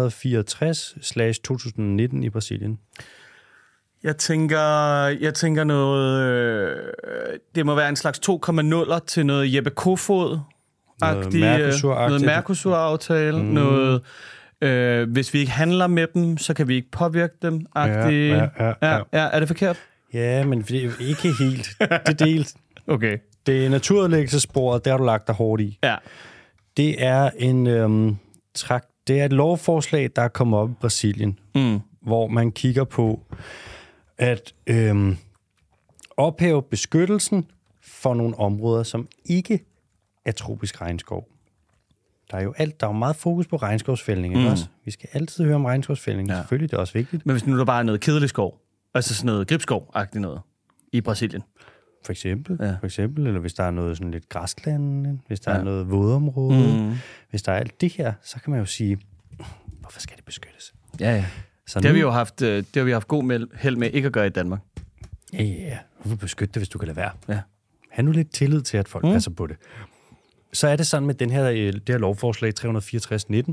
364/2019 i Brasilien? Jeg tænker noget... det må være en slags 2,0 til noget Jeppe Kofod-agtigt. Noget Mercosur-aftale. Noget... hvis vi ikke handler med dem, så kan vi ikke påvirke dem. Ja, er det forkert? Ja, men ikke helt. Det er delt. Okay. Det er naturudlæggelsessporet, der har du lagt dig hårdt i. Ja. Det er det er et lovforslag, der er kommet op i Brasilien, hvor man kigger på at ophæve beskyttelsen for nogle områder, som ikke er tropisk regnskov. Der er jo meget fokus på regnskovsfældning, ikke også? Vi skal altid høre om regnskovsfældning. Ja. Selvfølgelig, det er også vigtigt. Men hvis nu der bare er noget kedelig skov, altså sådan noget gribskov-agtigt noget i Brasilien. For eksempel, eller hvis der er noget sådan lidt græsland, hvis der er noget vådområde, hvis der er alt det her, så kan man jo sige, hvorfor skal det beskyttes? Ja. Så det har vi haft god held med ikke at gøre i Danmark. Ja. Hvorfor beskytte det, hvis du kan lade være? Ja. Ha' nu lidt tillid til, at folk passer på det. Så er det sådan med det her lovforslag 364/19,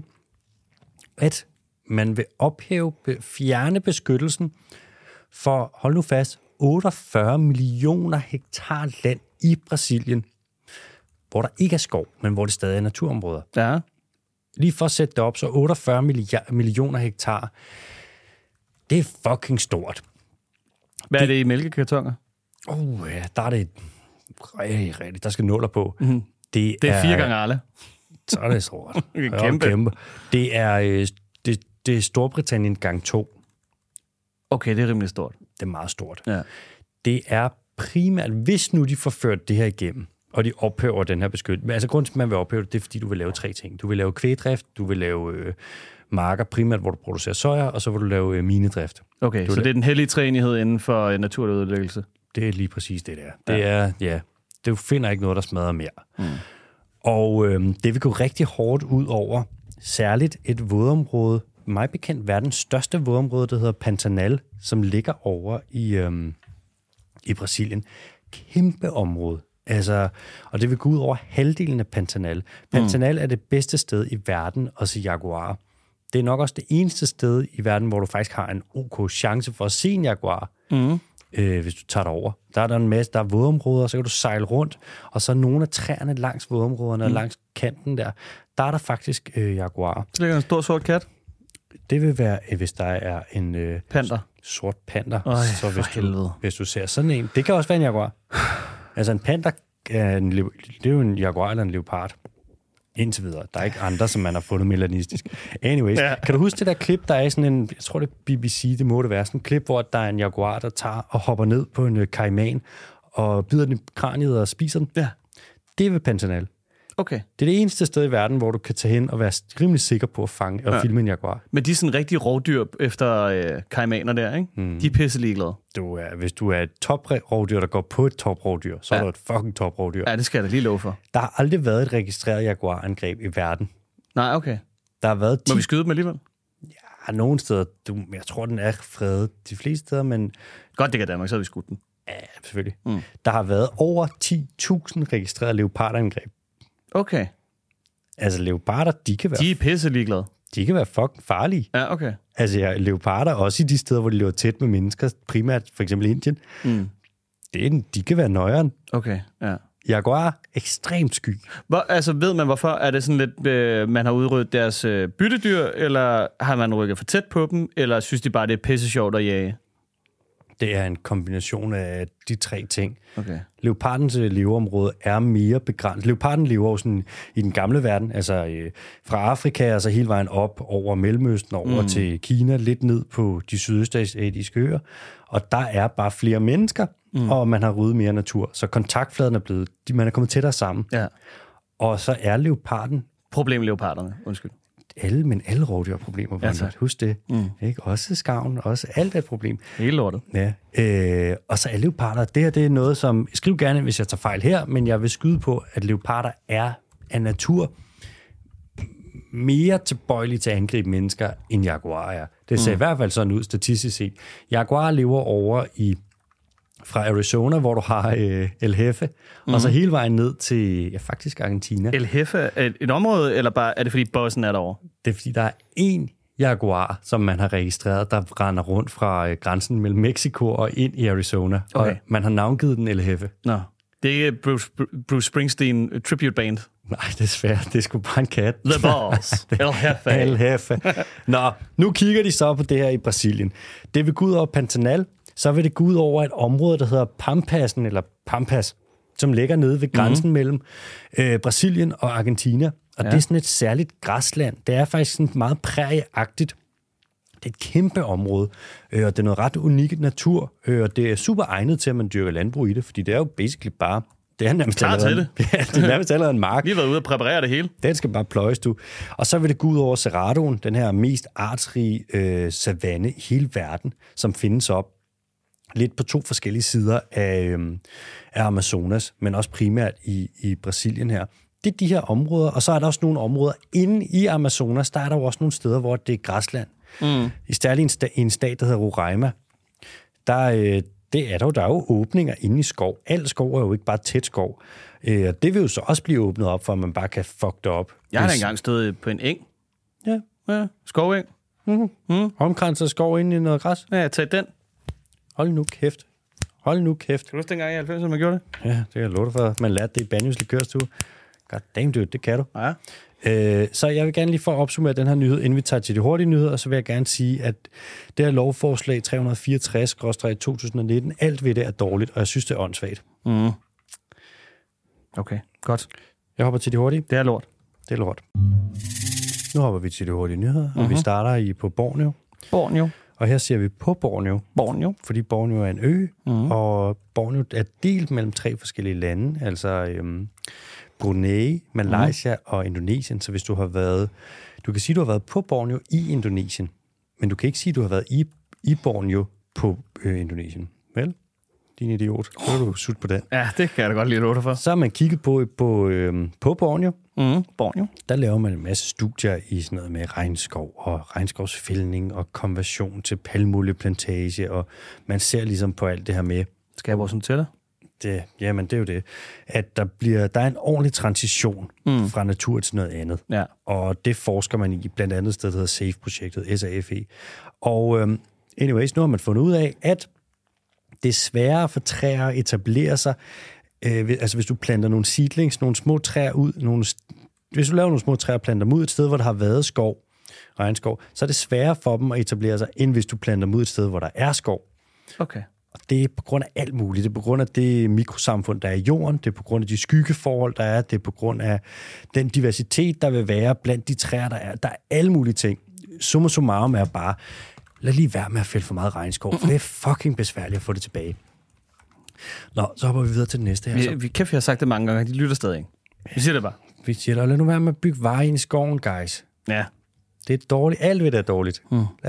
at man vil fjerne beskyttelsen for, hold nu fast, 48 millioner hektar land i Brasilien, hvor der ikke er skov, men hvor det stadig er naturområder. Ja. Lige for at sætte det op, så 48 millioner hektar, det er fucking stort. Hvad er det i mælkekartoner? Ja, der er det rigtig, der skal nuller på. Mm-hmm. Det er 4 gange alle. Så er det stort. Kæmpe. Det er Storbritannien gang 2. Okay, det er rimelig stort. Det er meget stort. Ja. Det er primært, hvis nu de får ført det her igennem, og de ophæver den her beskyttelse. Altså grunden til, at man vil ophæve det, det er, fordi du vil lave 3 ting. Du vil lave kvægdrift, du vil lave marker primært, hvor du producerer soja, og så vil du lave minedrift. Okay, så det er den hellige træenighed inden for naturødelæggelse? Det er lige præcis det der. Det er, ja, du finder ikke noget, der smadrer mere. Mm. Og det vil gå rigtig hårdt ud over særligt et vådområde, meget bekendt verdens største vådområde, der hedder Pantanal, som ligger over i Brasilien. Kæmpe område. Altså, og det vil gå ud over halvdelen af Pantanal. Pantanal er det bedste sted i verden at se jaguar. Det er nok også det eneste sted i verden, hvor du faktisk har en OK chance for at se en jaguar, hvis du tager det over. Der er en masse, der er vådområder, så kan du sejle rundt, og så nogle af træerne langs vådområderne og langs kanten der er der faktisk jaguarer. Så ligger en stor sort kat? Det vil være, hvis der er en panter. Sort panter. Så hvis du ser sådan en. Det kan også være en jaguar. Altså en panter, det er jo en jaguar eller en leopard. Indtil videre. Der er ikke andre, som man har fundet melanistisk. Anyways, kan du huske det der klip, der er sådan en, jeg tror det er BBC, det må det være, sådan en klip, hvor der er en jaguar, der tager og hopper ned på en kaiman og bider den i kraniet og spiser den? Ja. Det er ved Pantanal. Okay. Det er det eneste sted i verden, hvor du kan tage hen og være rimelig sikker på at fange og filme en jaguar. Men de er sådan rigtig rovdyr efter kaimaner der, ikke? De er pisse ligeglade. Hvis du er et toprovdyr, der går på et toprovdyr, så er du et fucking toprovdyr. Ja, det skal jeg da lige love for. Der har aldrig været et registreret jaguarangreb i verden. Nej, okay. Der har været 10... Må vi skyde dem alligevel? Ja, nogle steder. Jeg tror, den er fredet de fleste steder, men... Godt, det kan Danmark, så har vi skudt den. Ja, selvfølgelig. Der har været over 10.000 registrerede leopardangreb. Okay. Altså, leoparder, de kan være... De er pisse ligeglade. De kan være fucking farlige. Ja, okay. Altså, leoparder, også i de steder, hvor de lever tæt med mennesker, primært for eksempel Indien, de kan være nøjeren. Okay, ja. Jaguar, ekstremt sky. Altså, ved man hvorfor? Er det sådan lidt, man har udryddet deres byttedyr, eller har man rykket for tæt på dem, eller synes de bare, det er pisse sjovt at jage? Det er en kombination af de 3 ting. Okay. Leopardens leveområde er mere begrænset. Leoparden lever jo sådan i den gamle verden, altså fra Afrika og så hele vejen op over Mellemøsten, over til Kina, lidt ned på de sydøstasiatiske øer. Og der er bare flere mennesker, og man har ryddet mere natur. Så kontaktfladen er blevet, man er kommet tættere sammen. Ja. Og så er leoparden... Problemleoparderne, undskyld. Alle rovdyr har problemer. Ja, husk det. Ikke? Også skarven, også alt er et problem. Hele lortet. Ja. Og så er leoparder, det her det er noget, som... Skriv gerne, hvis jeg tager fejl her, men jeg vil skyde på, at leoparder er af natur mere tilbøjelige til at angribe mennesker, end jaguarer er. Det ser i hvert fald sådan ud, statistisk set. Jaguarer lever over fra Arizona, hvor du har El Jefe, og så hele vejen ned til, faktisk Argentina. El Jefe er et område, eller bare er det, fordi bossen er derovre? Det er, fordi der er én jaguar, som man har registreret, der render rundt fra grænsen mellem Mexico og ind i Arizona. Okay. Og man har navngivet den El Jefe. Nå, det er ikke Bruce Springsteen tribute band. Nej, desværre. Det er sgu bare en kat. The Boss. El Jefe. El Jefe. Nå, nu kigger de så på det her i Brasilien. Det vil gå ud over Pantanal, så vil det gå ud over et område, der hedder Pampassen, eller Pampas, som ligger nede ved grænsen mellem Brasilien og Argentina. Og det er sådan et særligt græsland. Det er faktisk sådan meget prærieagtigt. Det er et kæmpe område, og det er noget ret unikt natur, og det er super egnet til, at man dyrker landbrug i det, fordi det er jo basically bare... Det er nærmest allerede, det er nærmest allerede en mark. Vi har været ude og præparere det hele. Den skal bare pløjes, du. Og så vil det gå ud over Cerradoen, den her mest artsrige savanne i hele verden, som findes op lidt på 2 forskellige sider af Amazonas, men også primært i Brasilien her. Det er de her områder, og så er der også nogle områder inde i Amazonas, der er der også nogle steder, hvor det er græsland. I særligt en stat, der hedder Roraima, der er jo åbninger inde i skov. Al skov er jo ikke bare tæt skov. Og det vil jo så også blive åbnet op, for at man bare kan fuck det op. Jeg har da engang stået på en eng. Ja, skoveng. Omkranset skov inde i noget græs. Ja, tag den. Hold nu kæft. Hold nu kæft. Kan du huske dengang i 90'erne, man gjorde det? Ja, det kan jeg love dig for. Man lærte det i Banjos likørstue. God damn, dude, det kan du. Ja. Så jeg vil gerne lige for at opsummere den her nyhed, inden vi tager til de hurtige nyheder, så vil jeg gerne sige, at det her lovforslag 364/2019, alt ved det er dårligt, og jeg synes, det er åndssvagt. Mm. Okay, godt. Jeg hopper til de hurtige. Det er lort. Det er lort. Nu hopper vi til de hurtige nyheder, og vi starter på Borneo. Borneo. Og her ser vi på Borneo. Borneo. Fordi Borneo er en ø, og Borneo er delt mellem 3 forskellige lande, altså Brunei, Malaysia og Indonesien. Så hvis du har været... Du kan sige, du har været på Borneo i Indonesien, men du kan ikke sige, du har været i Borneo på Indonesien. Vel? Din idiot. Så er du sut på den. Ja, det kan jeg da godt lide love dig for. Så har man kigget på Borneo. Borneo. Der laver man en masse studier i sådan noget med regnskov og regnskovsfældning og konversion til palmolieplantage, og man ser ligesom på alt det her med... Skal jeg vores hoteller? Jamen, det er jo det. At der er en ordentlig transition fra natur til noget andet. Ja. Og det forsker man i, blandt andet et sted, der hedder SAFE-projektet, SAFE. Og anyways, nu har man fundet ud af, at det er sværere for træer at etablere sig. Altså hvis du planter nogle seedlings, nogle små træer ud, hvis du laver nogle små træer og planter dem ud et sted, hvor der har været regnskov, så er det sværere for dem at etablere sig, end hvis du planter dem ud et sted, hvor der er skov. Okay. Og det er på grund af alt muligt. Det er på grund af det mikrosamfund, der er i jorden. Det er på grund af de skyggeforhold, der er. Det er på grund af den diversitet, der vil være blandt de træer, der er. Der er alle mulige ting. Summa summarum er bare, lad lige være med at fælde for meget regnskov, for det er fucking besværligt at få det tilbage. Nå, så hopper vi videre til det næste her. Vi har sagt det mange gange, de lytter stadig ikke. Vi siger det bare. Vi siger, lad nu være med at bygge veje ind i skoven, guys. Ja. Det er dårligt. Alt ved det er dårligt. Lad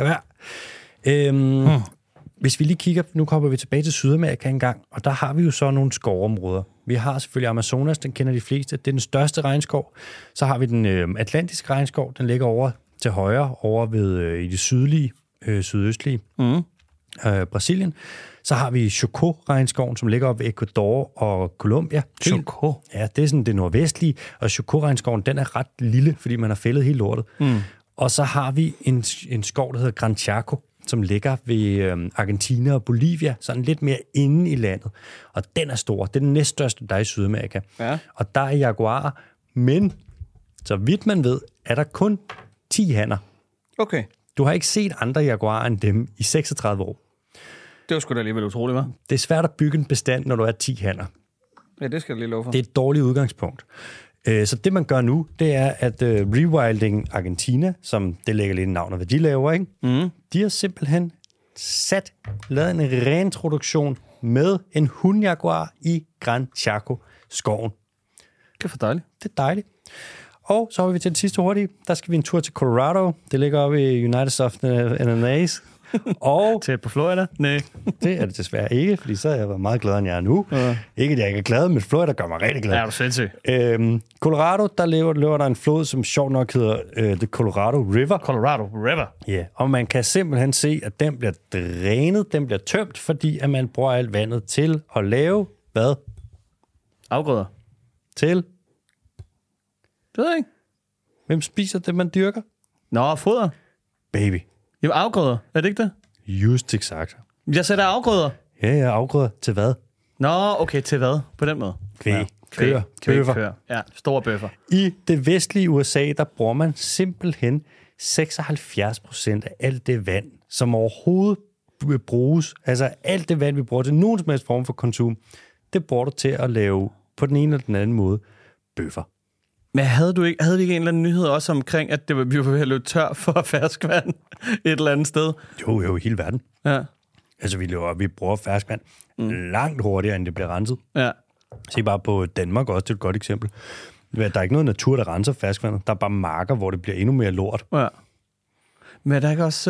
være. Hvis vi lige kigger, nu kommer vi tilbage til Sydamerika en gang, og der har vi jo så nogle skovområder. Vi har selvfølgelig Amazonas, den kender de fleste. Det er den største regnskov. Så har vi den atlantiske regnskov, den ligger over til højre, over ved i det sydlige, sydøstlige Brasilien. Så har vi Chocó-regnskoven, som ligger op ved Ecuador og Colombia. Chocó? Ja, det er sådan det nordvestlige, og Chocó-regnskoven, den er ret lille, fordi man har fældet hele lortet. Og så har vi en skov, der hedder Gran Chaco, som ligger ved Argentina og Bolivia, sådan lidt mere inde i landet. Og den er stor. Det er den næststørste, der er i Sydamerika. Ja. Og der er jaguarer, men så vidt man ved, er der kun 10 hanner. Okay. Du har ikke set andre jaguarer end dem i 36 år. Det var sgu da alligevel utroligt, hva'? Det er svært at bygge en bestand, når du er 10 hanner. Ja, det skal jeg lige love for. Det er et dårligt udgangspunkt. Så det, man gør nu, det er, at Rewilding Argentina, som det lægger lidt navn, hvad de laver, ikke? De har simpelthen lavet en reintroduktion med en hundjaguar i Gran Chaco-skoven. Det er for dejligt. Det er dejligt. Og så har vi til den sidste hurtige. Der skal vi en tur til Colorado. Det ligger oppe i United States of og tæt på Florida? Nej. Det er det desværre ikke, fordi så har jeg været meget gladere, end jeg er nu. Ja. Ikke, at jeg ikke er glad, men Florida gør mig rigtig glad. Ja, du sindssygt. Colorado, der løber der en flod, som sjovt nok hedder The Colorado River. Colorado River? Ja, og man kan simpelthen se, at den bliver drænet, den bliver tømt, fordi at man bruger alt vandet til at lave, hvad? Afgrøder. Til? Det ved jeg ikke. Hvem spiser det, man dyrker? Nå, foder. Baby. Jamen, afgrøder. Er det ikke det? Just exakt. Jeg sætter afgrøder. Ja, afgrøder. Til hvad? Nå, okay, til hvad? På den måde? Kvæg. Køer. Køer. Ja, store bøffer. I det vestlige USA, der bruger man simpelthen 76% af alt det vand, som overhovedet bruges. Altså alt det vand, vi bruger til nogen som helst form for konsum, det bruger du til at lave på den ene eller den anden måde bøffer. Men havde vi ikke en eller anden nyhed også omkring, at vi var ved at løbe tør for ferskvand et eller andet sted? Jo, i hele verden. Ja. Altså, vi bruger ferskvand langt hurtigere, end det bliver renset. Ja. Se bare på Danmark også, det er et godt eksempel. Der er ikke noget natur, der renser ferskvandet. Der er bare marker, hvor det bliver endnu mere lort. Ja. Men er der ikke også...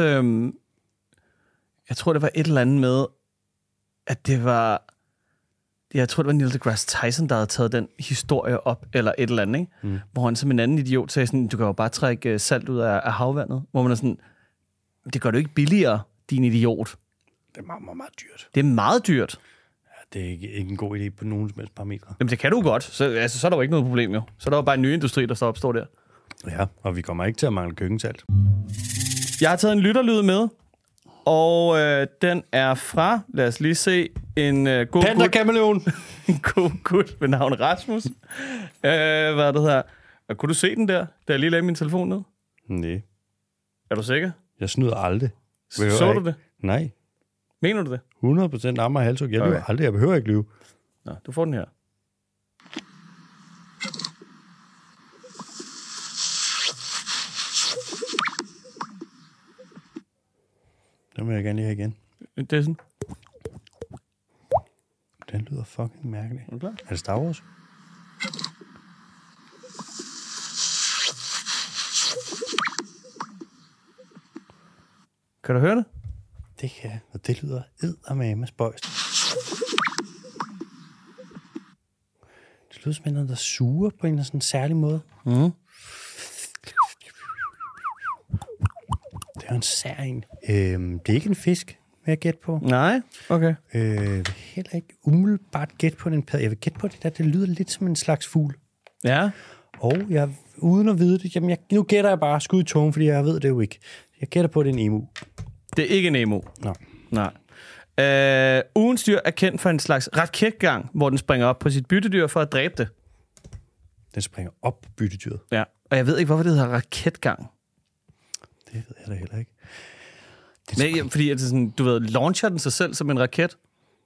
jeg tror, det var et eller andet med, at det var... Jeg tror, det var Neil deGrasse Tyson, der havde taget den historie op, eller et eller andet, ikke? Hvor han som en anden idiot sagde sådan, du kan jo bare trække salt ud af havvandet. Hvor man er sådan, det gør du ikke billigere, din idiot. Det er meget, meget, meget dyrt. Det er meget dyrt. Ja, det er ikke en god idé på nogen som helst parametre. Jamen, det kan du godt. Så er der jo ikke noget problem, jo. Så er der jo bare en ny industri, der så opstår der. Ja, og vi kommer ikke til at mangle køkkensalt. Jeg har taget en lytterlyd med. Og den er fra, lad os lige se, en god Panda-kameleon. En god gut ved navn Rasmus. Hvad det hedder? Kunne du se den der, da jeg lige lagde min telefon ned? Nej. Er du sikker? Jeg snyder aldrig. Så du det? Nej. Mener du det? 100% ammer og halshug. Jeg lyver aldrig. Jeg behøver ikke lyve. Nå, du får den her. Den vil jeg gerne lige have igen. Det er sådan. Den lyder fucking mærkelig. Er du klar? Er det Star Wars? Kan du høre det? Det kan jeg. Og det lyder eddermame spøjst. Det lyder som noget, der suger på en sådan særlig måde. Mm. Det er en sær en. Det er ikke en fisk, vil jeg gætte på. Nej, okay. Heller ikke umiddelbart gætte på den padde. Jeg vil gætte på det der. Det lyder lidt som en slags fugl. Ja. Og jeg, uden at vide det, jamen nu gætter jeg bare skud i tungen, fordi jeg ved det jo ikke. Jeg gætter på, det er en emu. Det er ikke en emu. Nej. Ugens dyr er kendt for en slags raketgang, hvor den springer op på sit byttedyr for at dræbe det. Den springer op på byttedyret. Ja, og jeg ved ikke, hvorfor det hedder raketgang. Det ved jeg da heller ikke. Men, fordi at det sådan, du ved, launcher den sig selv som en raket?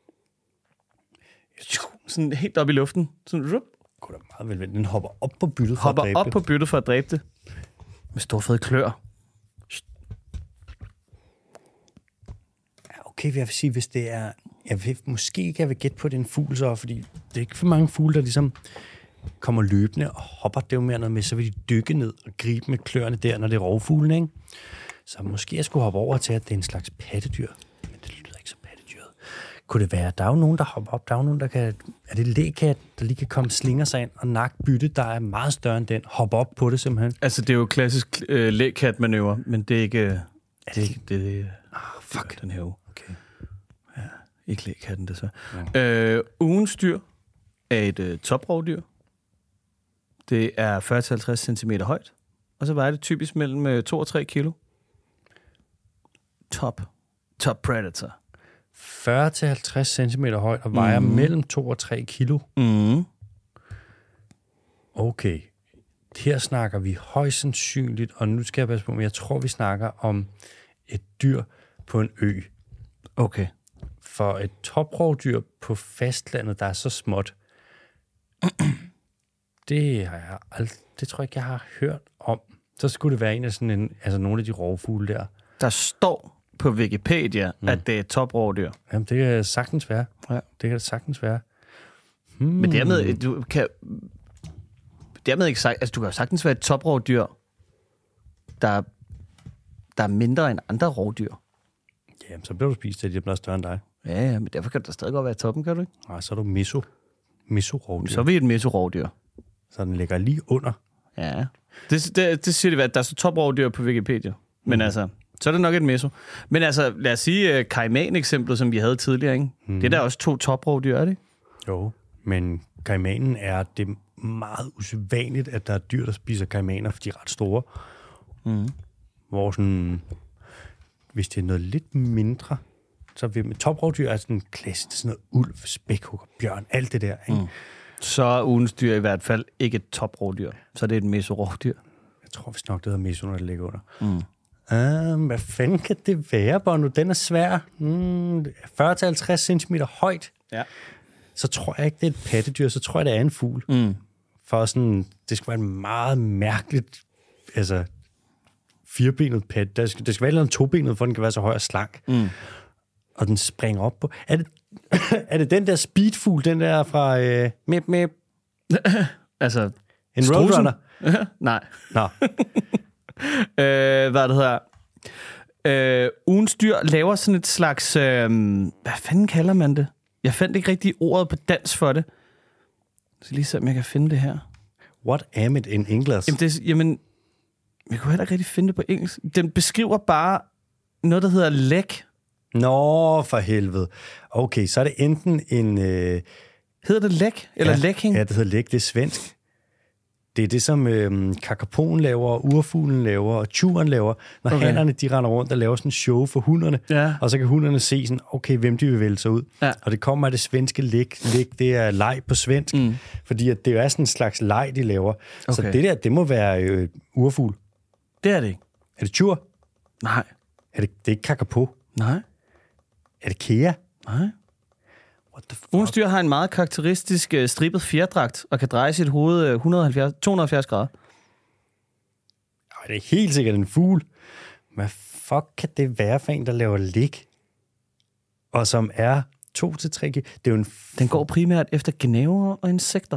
Sådan helt op i luften. Sådan, kunne da meget vel vente. Den hopper op på byttet for hopper at dræbe op det. på byttet for at dræbe det. Med stor fed klør. Okay, jeg vil sige, hvis det er... Jeg vil måske ikke, jeg vil gætte på, den fugl så, fordi det er ikke for mange fugle, der ligesom kommer løbende og hopper. Det er jo mere noget med, så vil de dykke ned og gribe med kløerne der, når det er rovfuglen, ikke? Så måske jeg skulle hoppe over til, at det er en slags pattedyr. Men det lyder ikke som pattedyret. Kunne det være, der er jo nogen, der hopper op. Der er jo nogen, der kan... Er det lægkat, der lige kan komme slinger sig ind og nakke bytte, der er meget større end den? Hoppe op på det simpelthen. Altså, det er jo klassisk lægkat-manøvre, men det er ikke... Er det ikke? Det fuck. Den her uge. Okay. Ja, ikke lægkatten, det så. Ja. Ugens dyr er et toprovdyr. Det er 40-50 cm højt, og så vejer det typisk mellem 2 og 3 kilo. Top predator. 40-50 cm højt og vejer mellem 2 og 3 kilo. Mm. Okay. Her snakker vi højst sandsynligt, og nu skal jeg passe på, men jeg tror, vi snakker om et dyr på en ø. Okay. For et toprovdyr på fastlandet, der er så småt, det tror jeg ikke, jeg har hørt om. Så skulle det være en af sådan nogle af de rovfugle der. Der står på Wikipedia, at det er et toprovdyr. Jamen, det kan sagtens være. Ja. Det kan det sagtens være. Men dermed ikke sagt, altså du kan jo sagtens være et toprovdyr, der er mindre end andre rovdyr. Jamen, så bliver du spist af, de bliver større end dig. Ja, men derfor kan der stadig godt være toppen, kan du ikke? Nej, så er du meso-rovdyr. Så er vi et meso-rovdyr. Så den ligger lige under. Ja. Det siger det, at der er så toprovdyr på Wikipedia. Men altså, så er det nok et meso. Men altså, lad os sige kaiman-eksemplet, som vi havde tidligere, ikke? Det er der også 2 toprovdyr, er det? Jo, men kaimanen er det meget usædvanligt, at der er dyr, der spiser kaimaner, for de er ret store. Hvor sådan, hvis det er noget lidt mindre, så vil toprovdyr er sådan klassisk, sådan noget ulv, spækhugger, bjørn, alt det der, ikke? Så er ugens dyr i hvert fald ikke et toprovdyr. Så er det et meso-rovdyr. Jeg tror vist nok, det hedder meso, når det ligger under. Hvad fanden kan det være, Bono? Den er svær. 40-50 cm højt. Ja. Så tror jeg ikke, det er et pattedyr. Så tror jeg, det er en fugl. For sådan, det skal være en meget mærkeligt, altså, firbenet pat. Det skal være noget tobenet, for den kan være så høj og slank. Og den springer op på... Er det den der speedfugl, den der fra Mip? Altså... En roadrunner? Nej. Nå. Hvad det hedder? Ugens dyr laver sådan et slags... hvad fanden kalder man det? Jeg fandt ikke rigtig ordet på dansk for det. Så lige se, om jeg kan finde det her. What am it in English? Jamen, jeg kunne heller ikke rigtig finde det på engelsk. Den beskriver bare noget, der hedder læk. Nå, for helvede. Okay, så er det enten en... Hedder det læk? Eller lækking? Ja, det hedder læk. Det er svensk. Det er det, som kakapoen laver, urfuglen laver, og tjuren laver, når hannerne de render rundt og laver sådan en show for hunderne. Ja. Og så kan hunderne se sådan, okay, hvem de vil vælge sig ud. Ja. Og det kommer af det svenske lig, det er leg på svensk, fordi at det er sådan en slags leg, de laver. Okay. Så det der, det må være urfugl. Det er det ikke. Er det tjur? Nej. Det er ikke kakapo? Nej. Er det kea? Nej. Ugens dyr har en meget karakteristisk stribet fjerdragt og kan dreje sit hoved 270 grader. Det er helt sikkert en fugl. Hvad fuck kan det være for en, der laver lig? Og som er 2-3 kg? Det er jo Den går primært efter gnæver og insekter.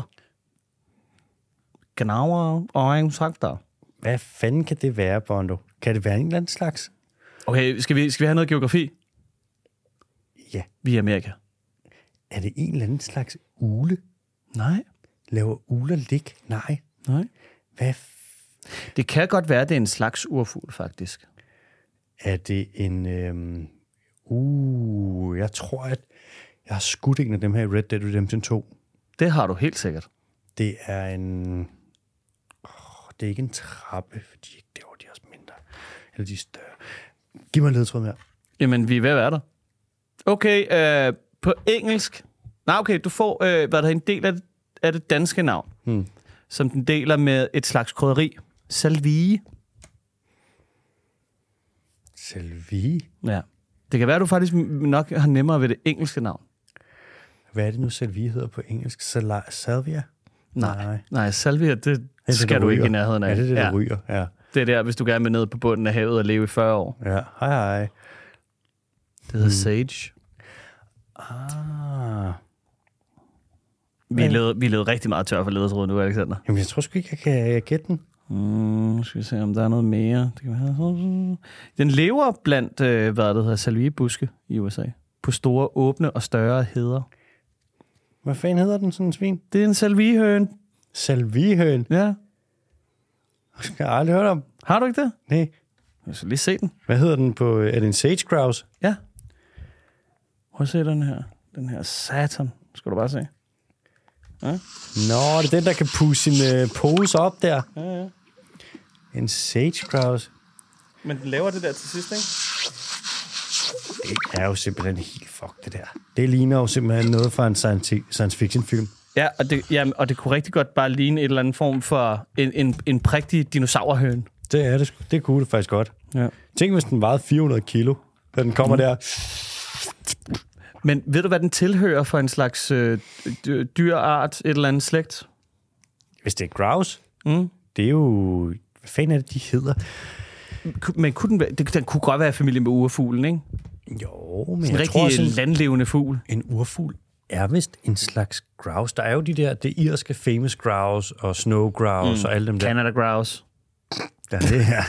Gnæver og insekter. Hvad fanden kan det være, Bondo? Kan det være en eller anden slags? Okay, skal vi have noget geografi? Ja. Vi er i Amerika. Er det en eller anden slags ugle? Nej. Laver ugler lig? Nej. Hvad? Det kan godt være, det er en slags urfugl, faktisk. Er det en... jeg tror, at jeg har skudt en af dem her i Red Dead Redemption 2. Det har du helt sikkert. Det er en... det er ikke en trappe, fordi det var de også mindre. Eller de er større. Giv mig en ledtråd mere. Jamen, vi er ved at være der. Okay, på engelsk... Nej, okay, du får en del af det danske navn, som den deler med et slags krydderi. Salvie. Salvie? Ja. Det kan være, at du faktisk nok har nemmere ved det engelske navn. Hvad er det nu, salvie hedder på engelsk? Salvia? Nej, salvia, det skal du ikke i nærheden af. Ja, det er det, der ryger. Ja. Det er der, hvis du gerne vil ned på bunden af havet og leve i 40 år. Ja, hej. Det hedder sage. Vi levede rigtig meget tør for ledetråd nu, Alexander. Jamen, jeg tror sgu ikke, jeg kan gætte den. Nu skal vi se, om der er noget mere. Det kan være. Den lever blandt, hvad det hedder, salviebuske i USA. På store, åbne og større heder. Hvad fanden hedder den, sådan en svin? Det er en salviehøn. Salviehøn? Ja. Jeg har aldrig hørt om. Har du ikke det? Nej. Jeg skal lige se den. Hvad hedder den på... Er det en sage grouse? Ja. Prøv at se den her. Den her satan. Skal du bare se. Ja. Nå, det er den, der kan pusse sin pose op der. Ja. En sage grouse. Men den laver det der til sidst, ikke? Det er jo simpelthen helt fuck, det der. Det ligner jo simpelthen noget fra en science fiction film. Ja, og det kunne rigtig godt bare ligne et eller andet form for en prægtig dinosaurhøn. Det er det. Det kunne det faktisk godt. Ja. Tænk, hvis den vejede 400 kilo, da den kommer der. Men ved du, hvad den tilhører for en slags dyrart, et eller andet slægt? Hvis det er grouse, det er jo... Hvad fanden er det, de hedder? Men den kunne godt være i familie med urfuglen, ikke? Jo, men jeg tror... En rigtig landlevende fugl. En urfugl er vist en slags grouse. Der er jo det irske famous grouse og snow grouse og alle dem der. Canada grouse. Ja, det er...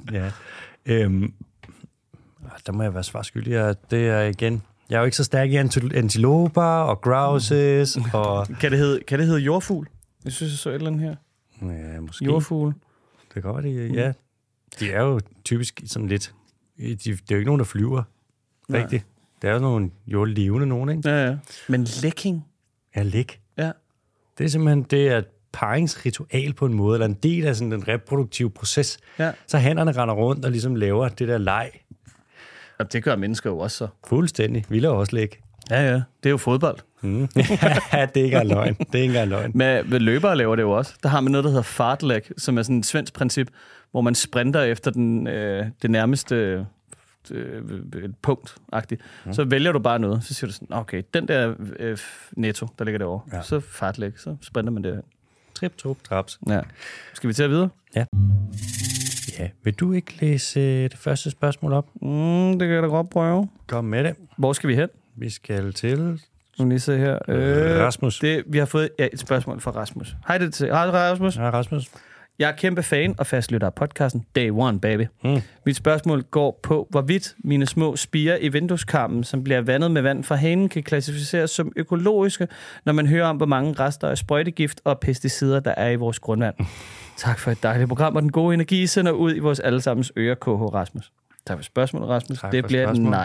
Der må jeg være svarskyldig. Det er igen... Jeg er jo ikke så stærk i antiloper og grouses og... Kan det hedde jordfugl? Jeg synes, jeg så et eller andet her. Ja, måske. Jordfugl. Det kan godt være, ja. De er jo typisk sådan lidt... Det er jo ikke nogen, der flyver. Rigtigt. Det er jo nogle jordlevende nogen, ikke? Ja. Men lækking? Ja, læk. Ja. Det er simpelthen et paringsritual på en måde, eller en del af sådan den reproduktive proces. Ja. Så hannerne render rundt og ligesom laver det der leg. Og det gør mennesker jo også så. Fuldstændig. Vi laver også læg. Ja. Det er jo fodbold. Ja, det er ikke engang løgn. Med løbere laver det jo også. Der har man noget, der hedder fartlæg, som er sådan et svensk princip, hvor man sprinter efter det nærmeste punkt-agtigt. Så vælger du bare noget. Så siger du sådan, okay, den der netto, der ligger derovre. Så fartlæg, så sprinter man det. Trip, trup, traps. Ja. Skal vi til at videre? Ja. Ja, vil du ikke læse det første spørgsmål op? Det kan jeg da godt prøve. Kom med det. Hvor skal vi hen? Vi skal til... Nu lige se her. Rasmus. Vi har fået et spørgsmål fra Rasmus. Hej Rasmus. Hej Rasmus. Jeg er kæmpe fan og fastlytter af podcasten Day One, baby. Mit spørgsmål går på, hvorvidt mine små spirer i vindueskarmen, som bliver vandet med vand fra hanen, kan klassificeres som økologiske, når man hører om, hvor mange rester af sprøjtegift og pesticider, der er i vores grundvand. Tak for et dejligt program, og den gode energi sender ud i vores allesammens ører, KH Rasmus. Tak for spørgsmålet, Rasmus. Det bliver et nej.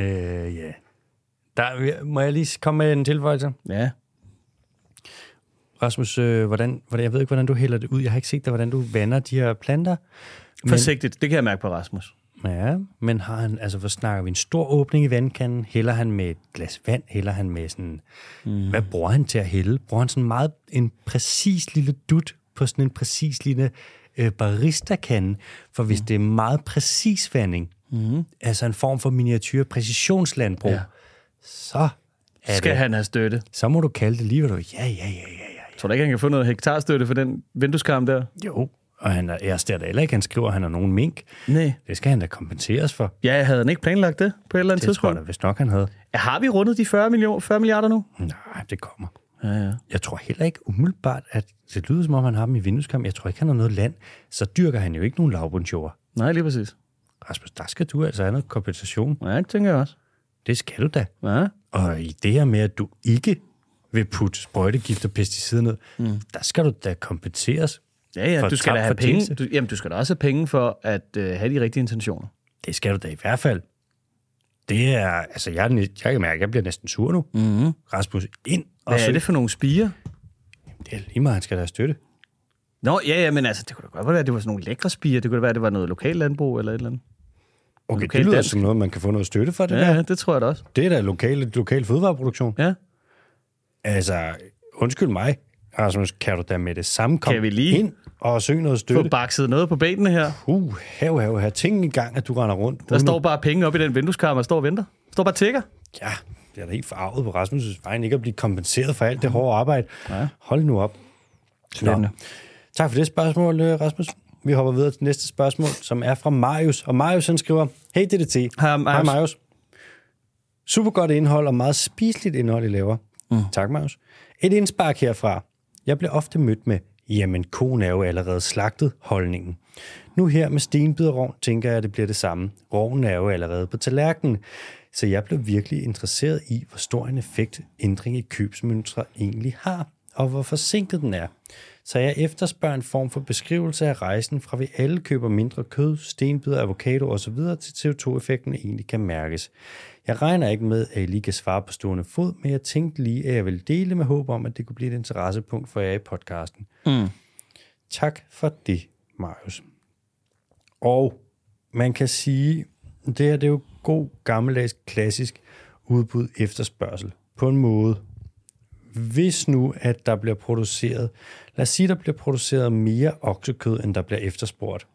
Ja. Må jeg lige komme med en tilføjelse? Ja. Rasmus, hvordan, jeg ved ikke, hvordan du hælder det ud. Jeg har ikke set dig, hvordan du vander de her planter. Forsigtigt, det kan jeg mærke på Rasmus. Ja, men har han, altså hvor snakker vi, en stor åbning i vandkanden? Hælder han med et glas vand? Hælder han med sådan, hvad bruger han til at hælde? Bruger han sådan meget en præcis lille dut på sådan en præcis lille barista-kande? For hvis det er meget præcis vanding, altså en form for miniatyr præcisionslandbrug, så skal han have støtte. Så må du kalde det lige, hvad du ja. Tror du ikke, han kan få noget hektarstøtte for den vindueskarm der? Jo. Og han er der heller ikke. Han skriver, at han har nogen mink. Nej. Det skal han da kompenseres for. Ja, havde han ikke planlagt det på et eller andet tidspunkt? Det tror jeg hvis nok, han havde. Har vi rundet de 40 milliarder nu? Nej, det kommer. Ja. Jeg tror heller ikke umiddelbart, at det lyder som om, han har dem i vindueskamp. Jeg tror ikke, han har noget land. Så dyrker han jo ikke nogen lavbundsjord. Nej, lige præcis. Rasmus, der skal du altså have noget kompensation. Ja, det tænker jeg også. Det skal du da. Ja. Og i det her med, at du ikke vil putte sprøjtegift og pesticider ned, der skal du da kompenseres. Ja, du skal da have penge. Du skal da også have penge for at have de rigtige intentioner. Det skal du da i hvert fald. Det er, altså jeg kan mærke, at jeg bliver næsten sur nu. Rasmus, ind. Hvad er det for nogle spirer? Det er lige meget, han skal da have støtte. Nå, ja, men altså, det kunne da godt være, at det var sådan nogle lækre spirer. Det kunne da være, at det var noget lokalt landbrug eller et eller andet. Okay, det lyder som noget, man kan få noget støtte for, det der. Ja, det tror jeg da også. Det er da lokal fødevareproduktion. Ja. Altså, undskyld mig, Rasmus, kan du da med det samme komme ind og søge noget støtte? Få bakset noget på benene her. Have ting i gang, at du render rundt. Der står bare penge op i den vindueskarm og står og venter. Står bare tigger. Ja, det er da helt forarvet på Rasmus' vejen ikke at blive kompenseret for alt det hårde arbejde. Ja. Hold nu op. Nå. Tak for det spørgsmål, Rasmus. Vi hopper videre til næste spørgsmål, som er fra Marius. Og Marius, han skriver, hey DDT. Hej Marius. Super godt indhold og meget spiseligt indhold, I laver. Tak, Marius. Et indspark herfra. Jeg bliver ofte mødt med, jamen, koen er jo allerede slagtet, holdningen. Nu her med stenbiderrovn, tænker jeg, at det bliver det samme. Rovnen er jo allerede på tallerkenen. Så jeg blev virkelig interesseret i, hvor stor en effekt ændring i købsmønstre egentlig har, og hvor forsinket den er. Så jeg efterspørger en form for beskrivelse af rejsen, fra vi alle køber mindre kød, stenbider, avocado osv. til CO2-effekten egentlig kan mærkes. Jeg regner ikke med, at I lige kan svare på stående fod, men jeg tænkte lige, at jeg ville dele med håb om, at det kunne blive et interessepunkt for jer i podcasten. Tak for det, Marius. Og man kan sige, det her det er jo god, gammeldags, klassisk udbud efterspørgsel. På en måde, hvis nu, at der bliver produceret, lad os sige, der bliver produceret mere oksekød, end der bliver efterspurgt,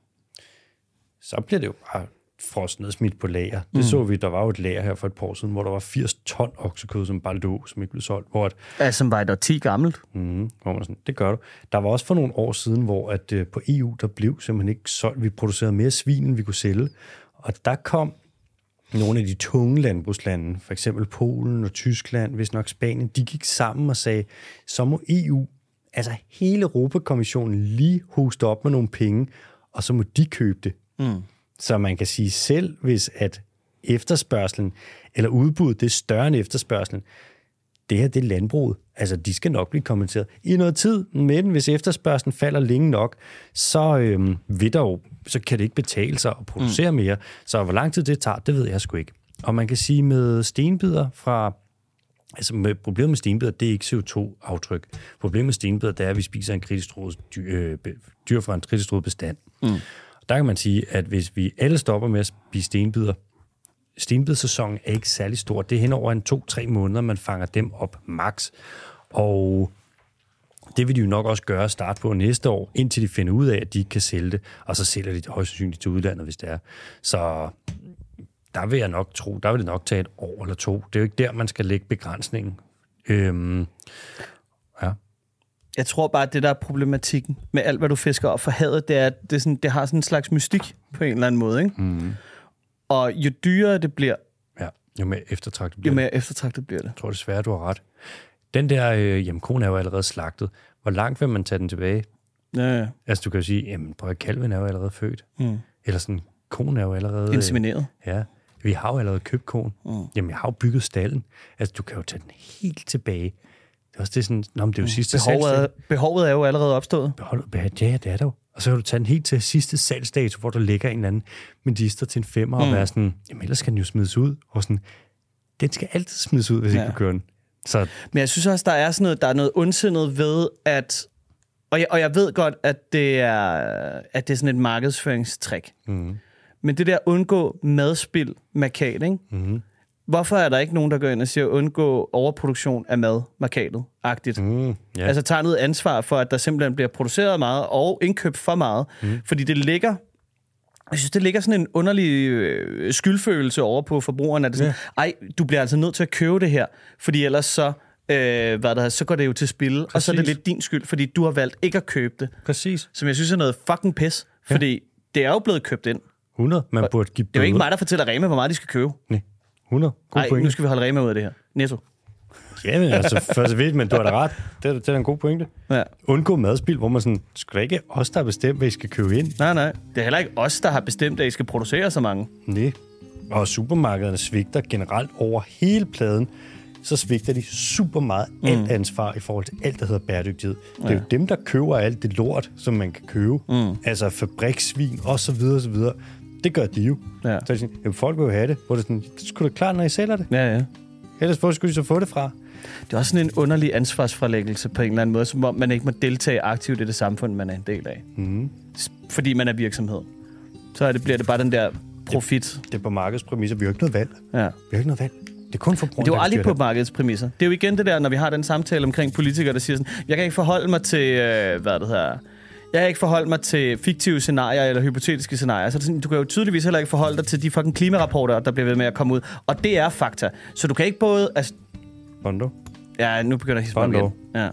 så bliver det jo bare frosset ned smidt på lager. Det så vi, der var jo et lager her for et par år siden, hvor der var 80 ton oksekød, som bare lå, som ikke blev solgt. Som var et 10 gammelt. Hvor man sådan, det gør du. Der var også for nogle år siden, hvor at på EU, der blev simpelthen ikke solgt. Vi producerede mere svin, end vi kunne sælge. Og der kom nogle af de tunge landbrugslande, for eksempel Polen og Tyskland, hvis nok Spanien, de gik sammen og sagde, så må EU, altså hele Europakommissionen, lige hoste op med nogle penge, og så må de købe det. Så man kan sige selv, hvis at efterspørgselen, eller udbuddet, det er større end efterspørgselen, det her, det er landbruget. Altså, de skal nok blive kompenseret i noget tid, men hvis efterspørgselen falder længe nok, så så kan det ikke betale sig at producere mere. Så hvor lang tid det tager, det ved jeg sgu ikke. Og man kan sige med stenbider problemet med stenbider, det er ikke CO2-aftryk. Problemet med stenbider, det er, at vi spiser en kritisk truet dyr fra en kritisk truet bestand. Der kan man sige, at hvis vi alle stopper med at spise stenbider, stenbidsæsonen er ikke særlig stor. Det er hen over 2-3 måneder, man fanger dem op max. Og det vil de jo nok også gøre at starte på næste år, indtil de finder ud af, at de ikke kan sælge det, og så sælger de det højst sandsynligt til udlandet, hvis det er. Så der vil jeg nok tro, der vil det nok tage et år eller 2. Det er jo ikke der, man skal lægge begrænsningen. Ja. Jeg tror bare, at det der er problematikken med alt, hvad du fisker op for havet, det er, det har sådan en slags mystik på en eller anden måde, ikke? Og jo dyrere det bliver, jo mere eftertragtet bliver det. Jeg tror desværre, du har ret. Den der koen er jo allerede slagtet. Hvor langt vil man tage den tilbage? Ja. Altså, du kan jo sige, jamen, kalven er jo allerede født. Eller sådan, koen er jo allerede insemineret. Ja. Vi har jo allerede købt koen. Jamen, jeg har jo bygget stallen. Altså, du kan jo tage den helt tilbage. Det er også det sådan, det er jo sidste salgsdato. Behovet er jo allerede opstået. Ja, det er der jo. Og så kan du tage den helt til sidste salgsdato, hvor der ligger en eller anden medister til en 5'er og være sådan, jamen ellers skal den jo smides ud. Og sådan, den skal altid smides ud, hvis ikke du kører den. Så Men jeg synes også, der er noget ondsindet ved, at... Og jeg ved godt, at det er sådan et markedsføringstrik. mm. Men det der undgå madspild markat, ikke? Mm. Hvorfor er der ikke nogen, der går ind og siger, undgå overproduktion af mad markatet-agtigt? Ja. Altså tager noget ansvar for, at der simpelthen bliver produceret meget og indkøbt for meget. Fordi det ligger... Jeg synes, det ligger sådan en underlig skyldfølelse over på forbrugeren, at det sådan, ej, du bliver altså nødt til at købe det her, fordi ellers så, så går det jo til spil, og så er det lidt din skyld, fordi du har valgt ikke at købe det. Præcis. Som jeg synes er noget fucking pis, fordi det er jo blevet købt ind. 100. Man burde give bøder. Det er jo ikke mig, der fortæller Rema, hvor meget de skal købe. Nej. 100. God Nej, pointe. nu skal vi holde Rema ud af det her. Netto. Ja, men altså, for så vidt, men du har da ret. Det er en god pointe. Ja. Undgå madspild, hvor man sådan, skal det ikke os, der har bestemt, hvad I skal købe ind? Nej. Det er heller ikke os, der har bestemt, at I skal producere så mange. Nej. Og supermarkederne svigter generelt over hele pladen. Så svigter de super meget alt ansvar i forhold til alt, der hedder bæredygtighed. Det er jo dem, der køber alt det lort, som man kan købe. Altså fabrikssvin og så videre, og så videre. Det gør de jo. Ja. Så de siger, folk vil jo have det. Hvor det sådan, det skulle da klart, når I sælger det. Ja. Ellers hvor skulle de så få det fra? Det er også sådan en underlig ansvarsfralæggelse på en eller anden måde, som om man ikke må deltage aktivt i det samfund, man er en del af. Fordi man er virksomhed. Så bliver det bare den der profit. Det er på markedspræmisser. Vi har jo ikke noget valg. Ja. Vi har ikke noget valg. Det er kun forbrugerne, det er jo aldrig på markedspræmisser. Det er jo igen det der, når vi har den samtale omkring politikere, der siger sådan, jeg kan ikke forholde mig til, jeg kan ikke forholde mig til fiktive scenarier eller hypotetiske scenarier. Så sådan, du kan jo tydeligvis heller ikke forholde dig til de fucking klimarapporter, der bliver ved med at komme ud. Og det er fakta. Så du kan ikke både... Bondo. Ja, nu begynder jeg at hisse mig igen. Ja.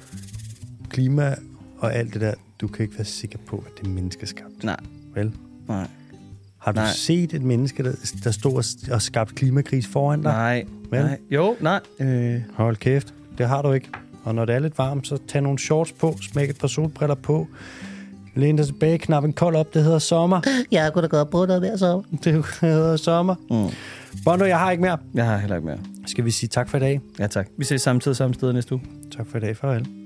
Klima og alt det der, du kan ikke være sikker på, at det er menneskeskabt. Nej. Vel? Nej. Har du set et menneske, der stod og skabte klimakris foran dig? Nej. Vel? Nej. Jo, nej. Hold kæft. Det har du ikke. Og når det er lidt varmt, så tag nogle shorts på, smæk et par solbriller på, læn dig tilbage, knap en kold op, det hedder sommer. Jeg kunne da godt bruge noget mere sommer. Det hedder sommer. Bondo, jeg har ikke mere. Jeg har heller ikke mere. Skal vi sige tak for i dag? Ja, tak. Vi ses samtidig samme sted næste uge. Tak for i dag, farvel.